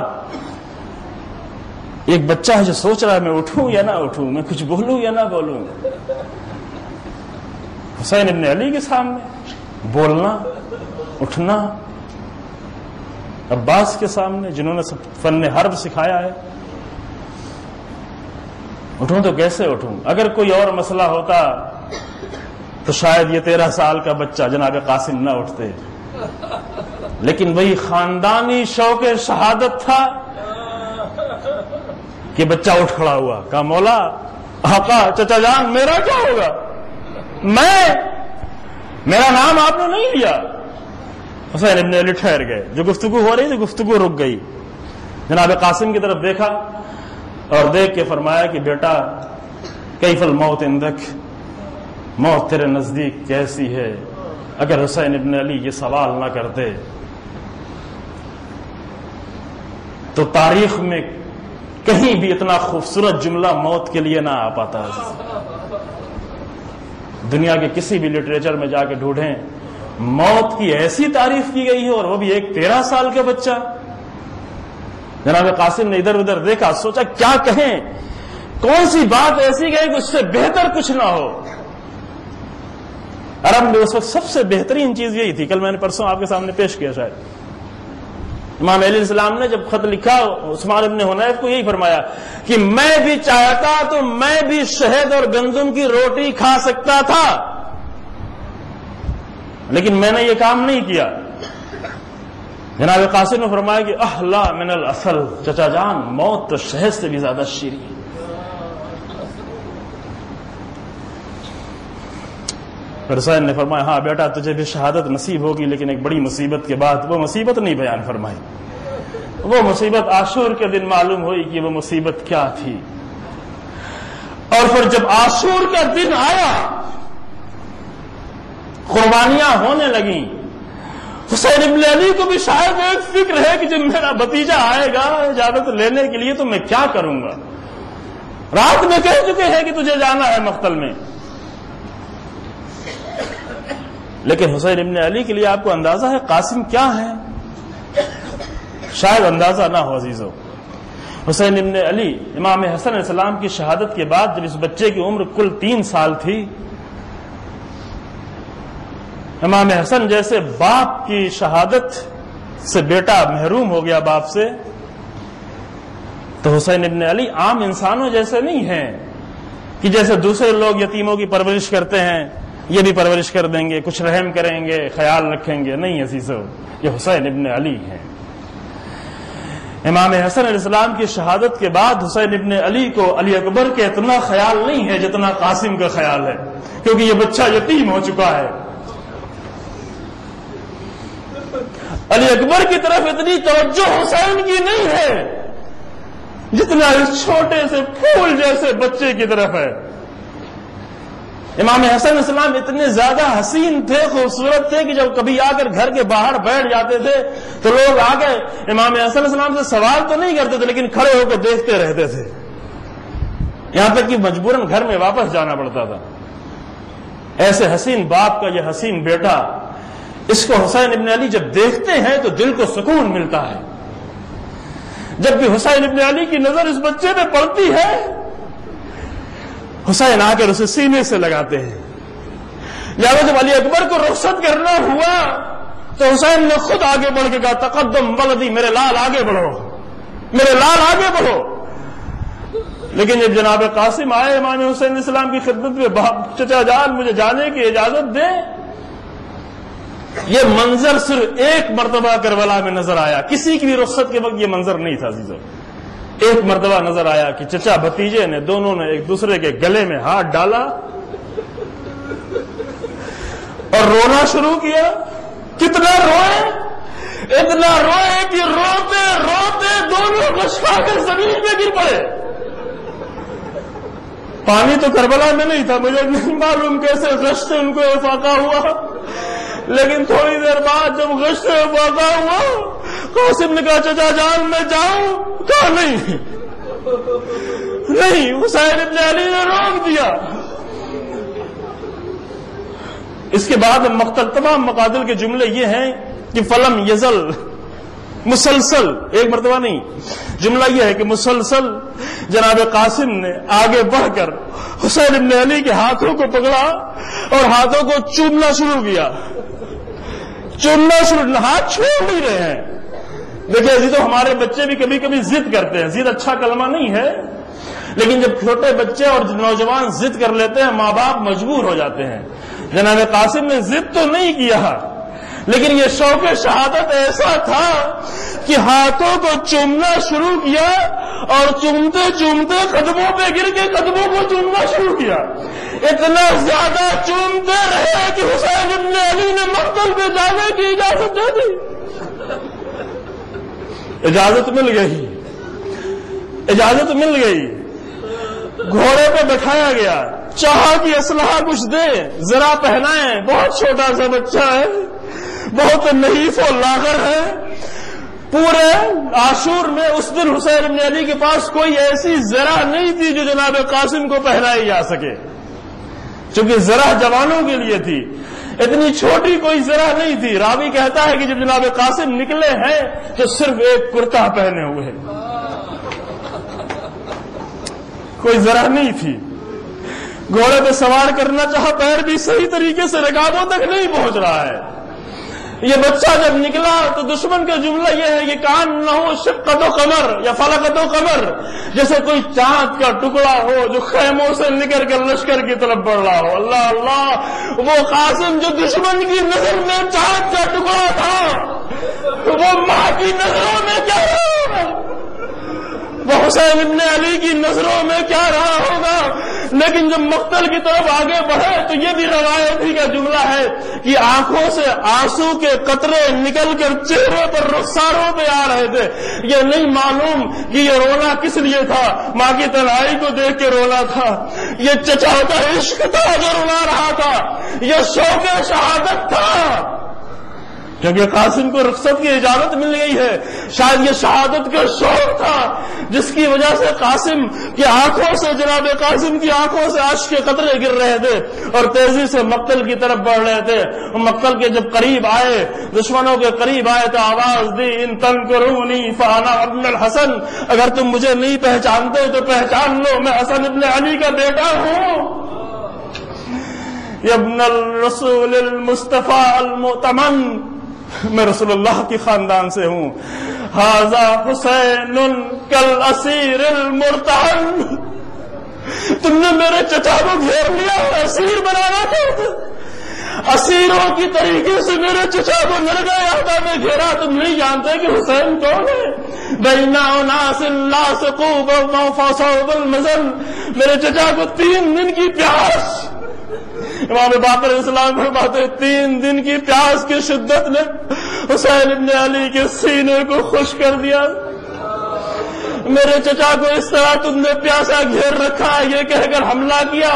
ایک بچہ ہے جو سوچ رہا ہے میں اٹھوں یا نہ اٹھوں، میں کچھ بولوں یا نہ بولوں. حسین ابن علی کے سامنے بولنا، اٹھنا. عباس کے سامنے جنہوں نے فن حرب سکھایا ہے. اٹھوں تو کیسے اٹھوں؟ اگر کوئی اور مسئلہ ہوتا تو شاید یہ 13 سال کا بچہ جناب قاسم نہ اٹھتے، لیکن وہی خاندانی شوق شہادت تھا کہ بچہ اٹھ کھڑا ہوا، کہا مولا، آقا، چچا جان، میرا کیا ہوگا؟ میرا نام آپ نے نہیں لیا۔ حسین ابن علی ٹھہر گئے، جو گفتگو ہو رہی تھی گفتگو رک گئی۔ جناب قاسم کی طرف دیکھا اور دیکھ کے فرمایا کہ بیٹا کیف الموت عندک، موت تیرے نزدیک کیسی ہے؟ اگر حسین ابن علی یہ سوال نہ کرتے تو تاریخ میں کہیں بھی اتنا خوبصورت جملہ موت کے لیے نہ آ پاتا۔ دنیا کے کسی بھی لٹریچر میں جا کے ڈھونڈیں، موت کی ایسی تعریف کی گئی ہے، اور وہ بھی ایک 13 سال کا بچہ۔ جناب قاسم نے ادھر ادھر دیکھا، سوچا کیا کہیں، کون سی بات ایسی کہیں کہ اس سے بہتر کچھ نہ ہو۔ عرب میں اس وقت سب سے بہترین چیز یہی تھی، کل میں نے پرسوں آپ کے سامنے پیش کیا شاید، امام علیہ السلام نے جب خط لکھا عثمان ابن حنیف کو یہی فرمایا کہ میں بھی چاہتا تو میں بھی شہد اور گندم کی روٹی کھا سکتا تھا، لیکن میں نے یہ کام نہیں کیا۔ جناب قاسم نے فرمایا کہ احلا من العسل، چچا جان موت تو شہد سے بھی زیادہ شیریں ہے۔ پھر حسین نے فرمایا ہاں بیٹا تجھے بھی شہادت نصیب ہوگی، لیکن ایک بڑی مصیبت کے بعد۔ وہ مصیبت نہیں بیان فرمائی، وہ مصیبت عاشور کے دن معلوم ہوئی کہ وہ مصیبت کیا تھی۔ اور پھر جب عاشور کا دن آیا، قربانیاں ہونے لگیں، حسین ابن علی کو بھی شاید ایک فکر ہے کہ جب میرا بھتیجا آئے گا اجازت لینے کے لیے تو میں کیا کروں گا۔ رات میں کہہ چکے ہیں کہ تجھے جانا ہے مقتل میں، لیکن حسین ابن علی کے لیے آپ کو اندازہ ہے قاسم کیا ہے؟ شاید اندازہ نہ ہو عزیزو۔ حسین ابن علی امام حسن علیہ السلام کی شہادت کے بعد جب اس بچے کی عمر کل 3 سال تھی، امام حسن جیسے باپ کی شہادت سے بیٹا محروم ہو گیا باپ سے، تو حسین ابن علی عام انسانوں جیسے نہیں ہیں کہ جیسے دوسرے لوگ یتیموں کی پرورش کرتے ہیں یہ بھی پرورش کر دیں گے، کچھ رحم کریں گے، خیال رکھیں گے۔ نہیں عزیزو، یہ حسین ابن علی ہیں۔ امام حسن علیہ السلام کی شہادت کے بعد حسین ابن علی کو علی اکبر کے اتنا خیال نہیں ہے جتنا قاسم کا خیال ہے، کیونکہ یہ بچہ یتیم ہو چکا ہے۔ علی اکبر کی طرف اتنی توجہ حسین کی نہیں ہے جتنا اس چھوٹے سے پھول جیسے بچے کی طرف ہے۔ امام حسن علیہ السلام اتنے زیادہ حسین تھے، خوبصورت تھے کہ جب کبھی آ کر گھر کے باہر بیٹھ جاتے تھے تو لوگ آ کے امام حسن علیہ السلام سے سوال تو نہیں کرتے تھے، لیکن کھڑے ہو کے دیکھتے رہتے تھے، یہاں تک کہ مجبوراً گھر میں واپس جانا پڑتا تھا۔ ایسے حسین باپ کا یہ حسین بیٹا، اس کو حسین ابن علی جب دیکھتے ہیں تو دل کو سکون ملتا ہے۔ جب بھی حسین ابن علی کی نظر اس بچے پہ پڑتی ہے، حسین آ کر اسے سینے سے لگاتے ہیں۔ لہٰذا جب علی اکبر کو رخصت کرنا ہوا تو حسین نے خود آگے بڑھ کے کہا تقدم ولدی، میرے لال آگے بڑھو، میرے لال آگے بڑھو۔ لیکن جب جناب قاسم آئے امام حسین علیہ السلام کی خدمت میں، چچا جان مجھے جانے کی اجازت دیں، یہ منظر صرف ایک مرتبہ کربلا میں نظر آیا، کسی کی بھی رخصت کے وقت یہ منظر نہیں تھا عزیزو۔ ایک مرتبہ نظر آیا کہ چچا بھتیجے نے دونوں نے ایک دوسرے کے گلے میں ہاتھ ڈالا اور رونا شروع کیا۔ کتنا روئے، اتنا روئے کہ روتے روتے دونوں مشکا کر زمین پہ گر پڑے۔ پانی تو کربلا میں نہیں تھا، مجھے نہیں معلوم کیسے غش سے ان کو افاقہ ہوا، لیکن تھوڑی دیر بعد جب غش سے افاقہ ہوا، قاسم نے کہا چچا جان میں جاؤں؟ کہا نہیں، حسین ابن علی نے روک دیا۔ اس کے بعد تمام مقاتل کے جملے یہ ہیں کہ فلم یزل، مسلسل، ایک مرتبہ نہیں، جملہ یہ ہے کہ مسلسل جناب قاسم نے آگے بڑھ کر حسین ابن علی کے ہاتھوں کو پکڑا اور ہاتھوں کو چومنا شروع کیا، ہاتھ چھوڑ نہیں رہے ہیں۔ دیکھیں عزیزو، ہمارے بچے بھی کبھی کبھی ضد کرتے ہیں، ضد اچھا کلمہ نہیں ہے، لیکن جب چھوٹے بچے اور نوجوان ضد کر لیتے ہیں ماں باپ مجبور ہو جاتے ہیں۔ جناب قاسم نے ضد تو نہیں کیا، لیکن یہ شوق شہادت ایسا تھا کہ ہاتھوں کو چومنا شروع کیا اور چومتے چومتے قدموں پہ گر کے قدموں کو چومنا شروع کیا۔ اتنا زیادہ چومتے رہے کہ حسین ابن علی نے مقتل پہ جانے کی اجازت دے دی. اجازت مل گئی، اجازت مل گئی. گھوڑے پہ بٹھایا گیا، چاہا کہ اسلحہ کچھ دے، ذرا پہنائیں. بہت چھوٹا سا بچہ ہے، بہت نحیف و لاغر ہے. پورے عاشور میں اس دن حسین ابن علی کے پاس کوئی ایسی ذرا نہیں تھی جو جناب قاسم کو پہنائی جا سکے، چونکہ ذرا جوانوں کے لیے تھی. اتنی چھوٹی کوئی ذرا نہیں تھی. راوی کہتا ہے کہ جب جناب قاسم نکلے ہیں تو صرف ایک کرتا پہنے ہوئے ہیں، کوئی ذرا نہیں تھی. گھوڑے پہ سوار کرنا چاہا، پیر بھی صحیح طریقے سے رکابوں تک نہیں پہنچ رہا ہے. یہ بچہ جب نکلا تو دشمن کا جملہ یہ ہے کہ کان نہ ہو شقت و قمر یا فلقت و قمر، جیسے کوئی چاند کا ٹکڑا ہو جو خیموں سے نکل کر لشکر کی طرف بڑھ رہا ہو. اللہ اللہ، وہ قاسم جو دشمن کی نظر میں چاند کا ٹکڑا تھا، وہ ماں کی نظروں میں کیا رہا ہوگا، وہ حسین ابن علی کی نظروں میں کیا رہا ہوگا. لیکن جب مقتل کی طرف آگے بڑھے تو یہ بھی روایت ہی کا جملہ ہے کہ آنکھوں سے آنسو کے قطرے نکل کر چہرے پر رخساروں پہ آ رہے تھے. یہ نہیں معلوم کہ یہ رونا کس لیے تھا. ماں کی تنہائی کو دیکھ کے رونا تھا، یہ چچا کا عشق تھا جو رونا رہا تھا، یہ شوق شہادت تھا کیونکہ قاسم کو رخصت کی اجازت مل گئی ہے. شاید یہ شہادت کا شوق تھا جس کی وجہ سے قاسم کی آنکھوں سے، جناب قاسم کی آنکھوں سے اشک کے قطرے گر رہے تھے اور تیزی سے مقتل کی طرف بڑھ رہے تھے. مقتل کے جب قریب آئے، دشمنوں کے قریب آئے تو آواز دی، ان تنکرونی فانا ابن الحسن، اگر تم مجھے نہیں پہچانتے تو پہچان لو، میں حسن ابن علی کا بیٹا ہوں. ابن الرسول المصطفى المؤتمن، میں رسول اللہ کی خاندان سے ہوں. ھذا حسین کالاسیر المرتہن، تم نے میرے چچا کو گھیر لیا اور اسیر بنانا چاہتے، اسیروں کی طریقے سے میرے چچا کو نرگا یافتہ میں گھیرا. تم نہیں جانتے کہ حسین کون ہے. بین اناس لاصقوا بصوب المزن، میرے چچا کو 3 دن کی پیاس، امام باقر اسلام فرماتے 3 دن کی پیاس کی شدت نے حسین ابن علی کے سینے کو خشک کر دیا. میرے چچا کو اس طرح تم نے پیاسا گھیر رکھا ہے، یہ کہہ کر حملہ کیا.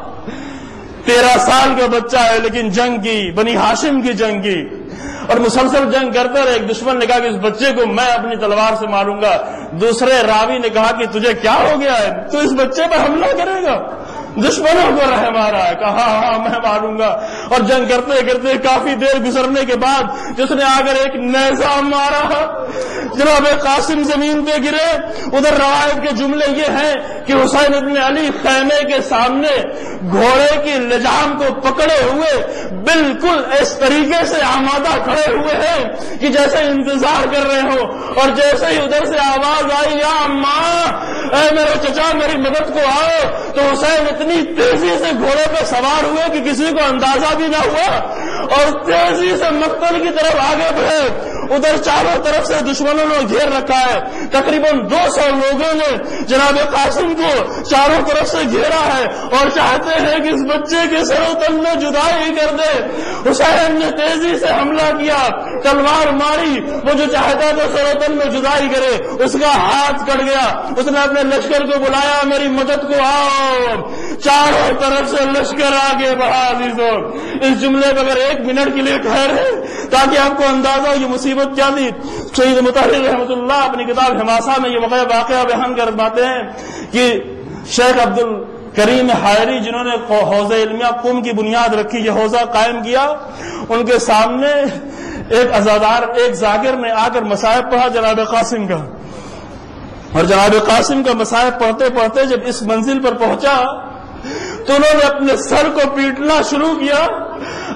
13 سال کا بچہ ہے لیکن جنگ کی، بنی ہاشم کی جنگ کی، اور مسلسل جنگ کرتا رہے. ایک دشمن نے کہا کہ اس بچے کو میں اپنی تلوار سے ماروں گا. دوسرے راوی نے کہا کہ تجھے کیا ہو گیا ہے، تو اس بچے پر حملہ کرے گا؟ دشمنوں کو رحم آ رہا ہے. کہا ہاں میں ماروں گا. اور جنگ کرتے کرتے کافی دیر گزرنے کے بعد جس نے آ کر ایک نیزہ مارا، جناب قاسم زمین پہ گرے. ادھر روایت کے جملے یہ ہیں کہ حسین ابن علی خیمے کے سامنے گھوڑے کی لجام کو پکڑے ہوئے بالکل اس طریقے سے آمادہ کھڑے ہوئے ہیں کہ جیسے انتظار کر رہے ہو. اور جیسے ہی ادھر سے آواز آئی یا اماں، اے میرے چچا میری مدد کو آؤ، تو حسین اتنی تیزی سے گھوڑے پہ سوار ہوئے کہ کسی کو اندازہ بھی نہ ہوا اور تیزی سے مقتل کی طرف آگے بڑھے. ادھر چاروں طرف سے دشمنوں نے گھیر رکھا ہے. تقریباً 200 لوگوں نے جناب قاسم کو چاروں طرف سے گھیرا ہے اور چاہتے ہیں کہ اس بچے کے سر و تن میں جدائی کر دے. حسین نے تیزی سے حملہ کیا، تلوار ماری. وہ جو چاہتا تھا سر و تن میں جدائی کرے، اس کا ہاتھ کٹ گیا. اس نے اپنے لشکر کو بلایا، میری مدد کو آؤ. چاروں طرف سے لشکر آگے بڑھا. عزیزوں، اس جملے پہ اگر 1 منٹ کے لیے ٹھہرے تاکہ آپ کو اندازہ ہو یہ مصیبت کیا تھی. سید مطہر رحمۃ اللہ اپنی کتاب حماسہ میں یہ واقعہ بیان کر پاتے ہیں کہ شیخ عبد الکریم حائری جنہوں نے حوزہ علمیہ قم کی بنیاد رکھی، یہ حوزہ قائم کیا، ان کے سامنے ایک عزادار، ایک ذاکر نے آ کر مصائب پڑھا جناب قاسم کا. اور جناب قاسم کا مصائب پڑھتے پڑھتے جب اس منزل پر پہنچا تو انہوں نے اپنے سر کو پیٹنا شروع کیا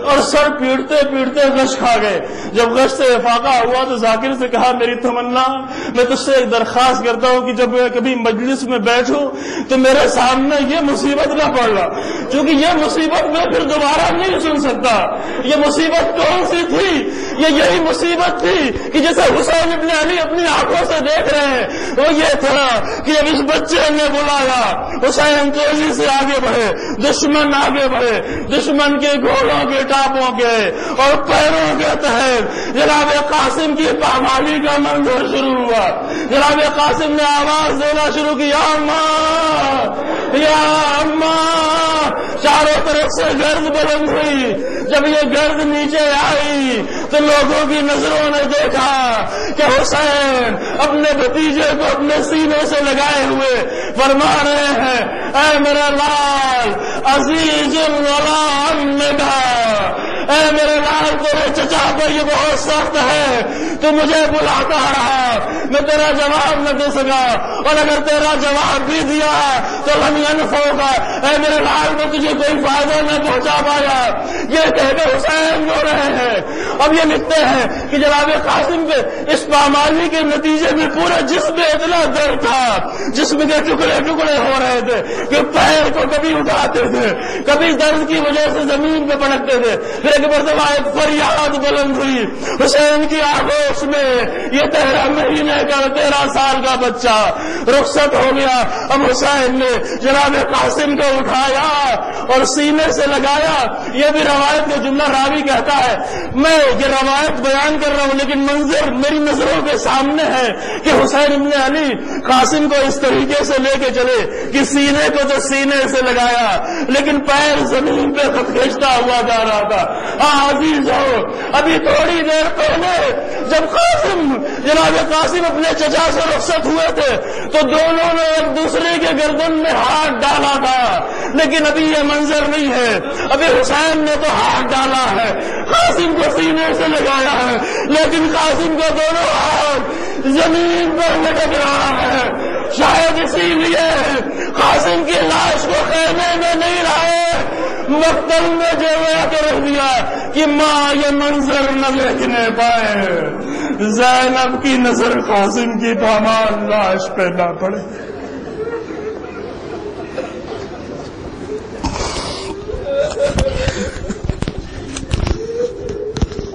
اور سر پیٹتے پیٹتے غش کھا گئے. جب غش سے افاقہ ہوا تو ذاکر سے کہا میری تمنا میں تجھ سے ایک درخواست کرتا ہوں کہ جب میں کبھی مجلس میں بیٹھوں تو میرے سامنے یہ مصیبت نہ پڑنا، کیونکہ یہ مصیبت میں پھر دوبارہ نہیں سن سکتا. یہ مصیبت کون سی تھی؟ یہ یہی مصیبت تھی کہ جیسے حسین ابن علی اپنی آنکھوں سے دیکھ رہے ہیں وہ یہ تھا کہ جب اس بچے نے بلایا حسین تیزی سے آگے بڑھے، دشمن آگے بڑھے، دشمن کے گھوڑوں کے ٹاپوں کے اور پیروں کے تحت جناب قاسم کی پامالی کا منظر شروع ہوا. جناب قاسم نے آواز دینا شروع کی یا اماں یا اماں. چاروں طرف سے گرد بلند ہوئی. جب یہ گرد نیچے آئی تو لوگوں کی نظروں نے دیکھا کہ حسین اپنے بھتیجے کو اپنے سینے سے لگائے ہوئے فرما رہے ہیں اے میرا لال عزیز الغلام، اے میرے لال تیرے چچا پر یہ بہت سخت ہے، تو مجھے بلاتا رہا، میں تیرا جواب نہ دے سکا، اور اگر تیرا جواب بھی دیا تو لم ينفعك، اے میرے لال میں تجھے کوئی فائدہ نہ پہنچا پایا. یہ کہہ کے حسین رو رہے ہیں. اب یہ لکھتے ہیں کہ جناب قاسم کے اس پامالی کے نتیجے میں پورے جسم میں اتنا درد تھا، جسم کے ٹکڑے ٹکڑے ہو رہے تھے کہ پیر کو کبھی اٹھاتے تھے، کبھی درد کی وجہ سے زمین پہ پڑکتے تھے. پھر ایک مرتبہ ایک فریاد بلند ہوئی حسین کی آغوش میں. یہ 13 مہینے کا 13 سال کا بچہ رخصت ہو گیا. اب حسین نے جناب قاسم کو اٹھایا اور سینے سے لگایا. یہ بھی روایت کا جملہ راوی کہتا ہے میں یہ روایت بیان کر رہا ہوں لیکن منظر میری نظروں کے سامنے ہے کہ حسین ابن علی قاسم کو اس طریقے سے لے کے چلے کہ سینے کو تو سینے سے لگایا لیکن پیر زمین پہ خط کھینچتا ہوا جا رہا تھا. عزیز ہو ابھی تھوڑی دیر پہلے جب جناب قاسم اپنے چچا سے رخصت ہوئے تھے تو دونوں نے ایک دوسرے کے گردن میں ہاتھ ڈالا تھا، لیکن ابھی یہ منظر نہیں ہے. ابھی حسین نے تو ہاتھ ڈالا ہے، قاسم کو سینے سے لگایا ہے، لیکن قاسم کو دونوں ہاتھ زمین پر لٹک رہا ہے. شاید اسی لیے قاسم کی لاش کو خیمے میں نہیں لائے، مقتل میں جگہ کے رکھ دیا کہ ماں یہ منظر نہ دیکھنے پائے. زینب کی نظر قاسم کی پامال لاش پہ نہ پڑے.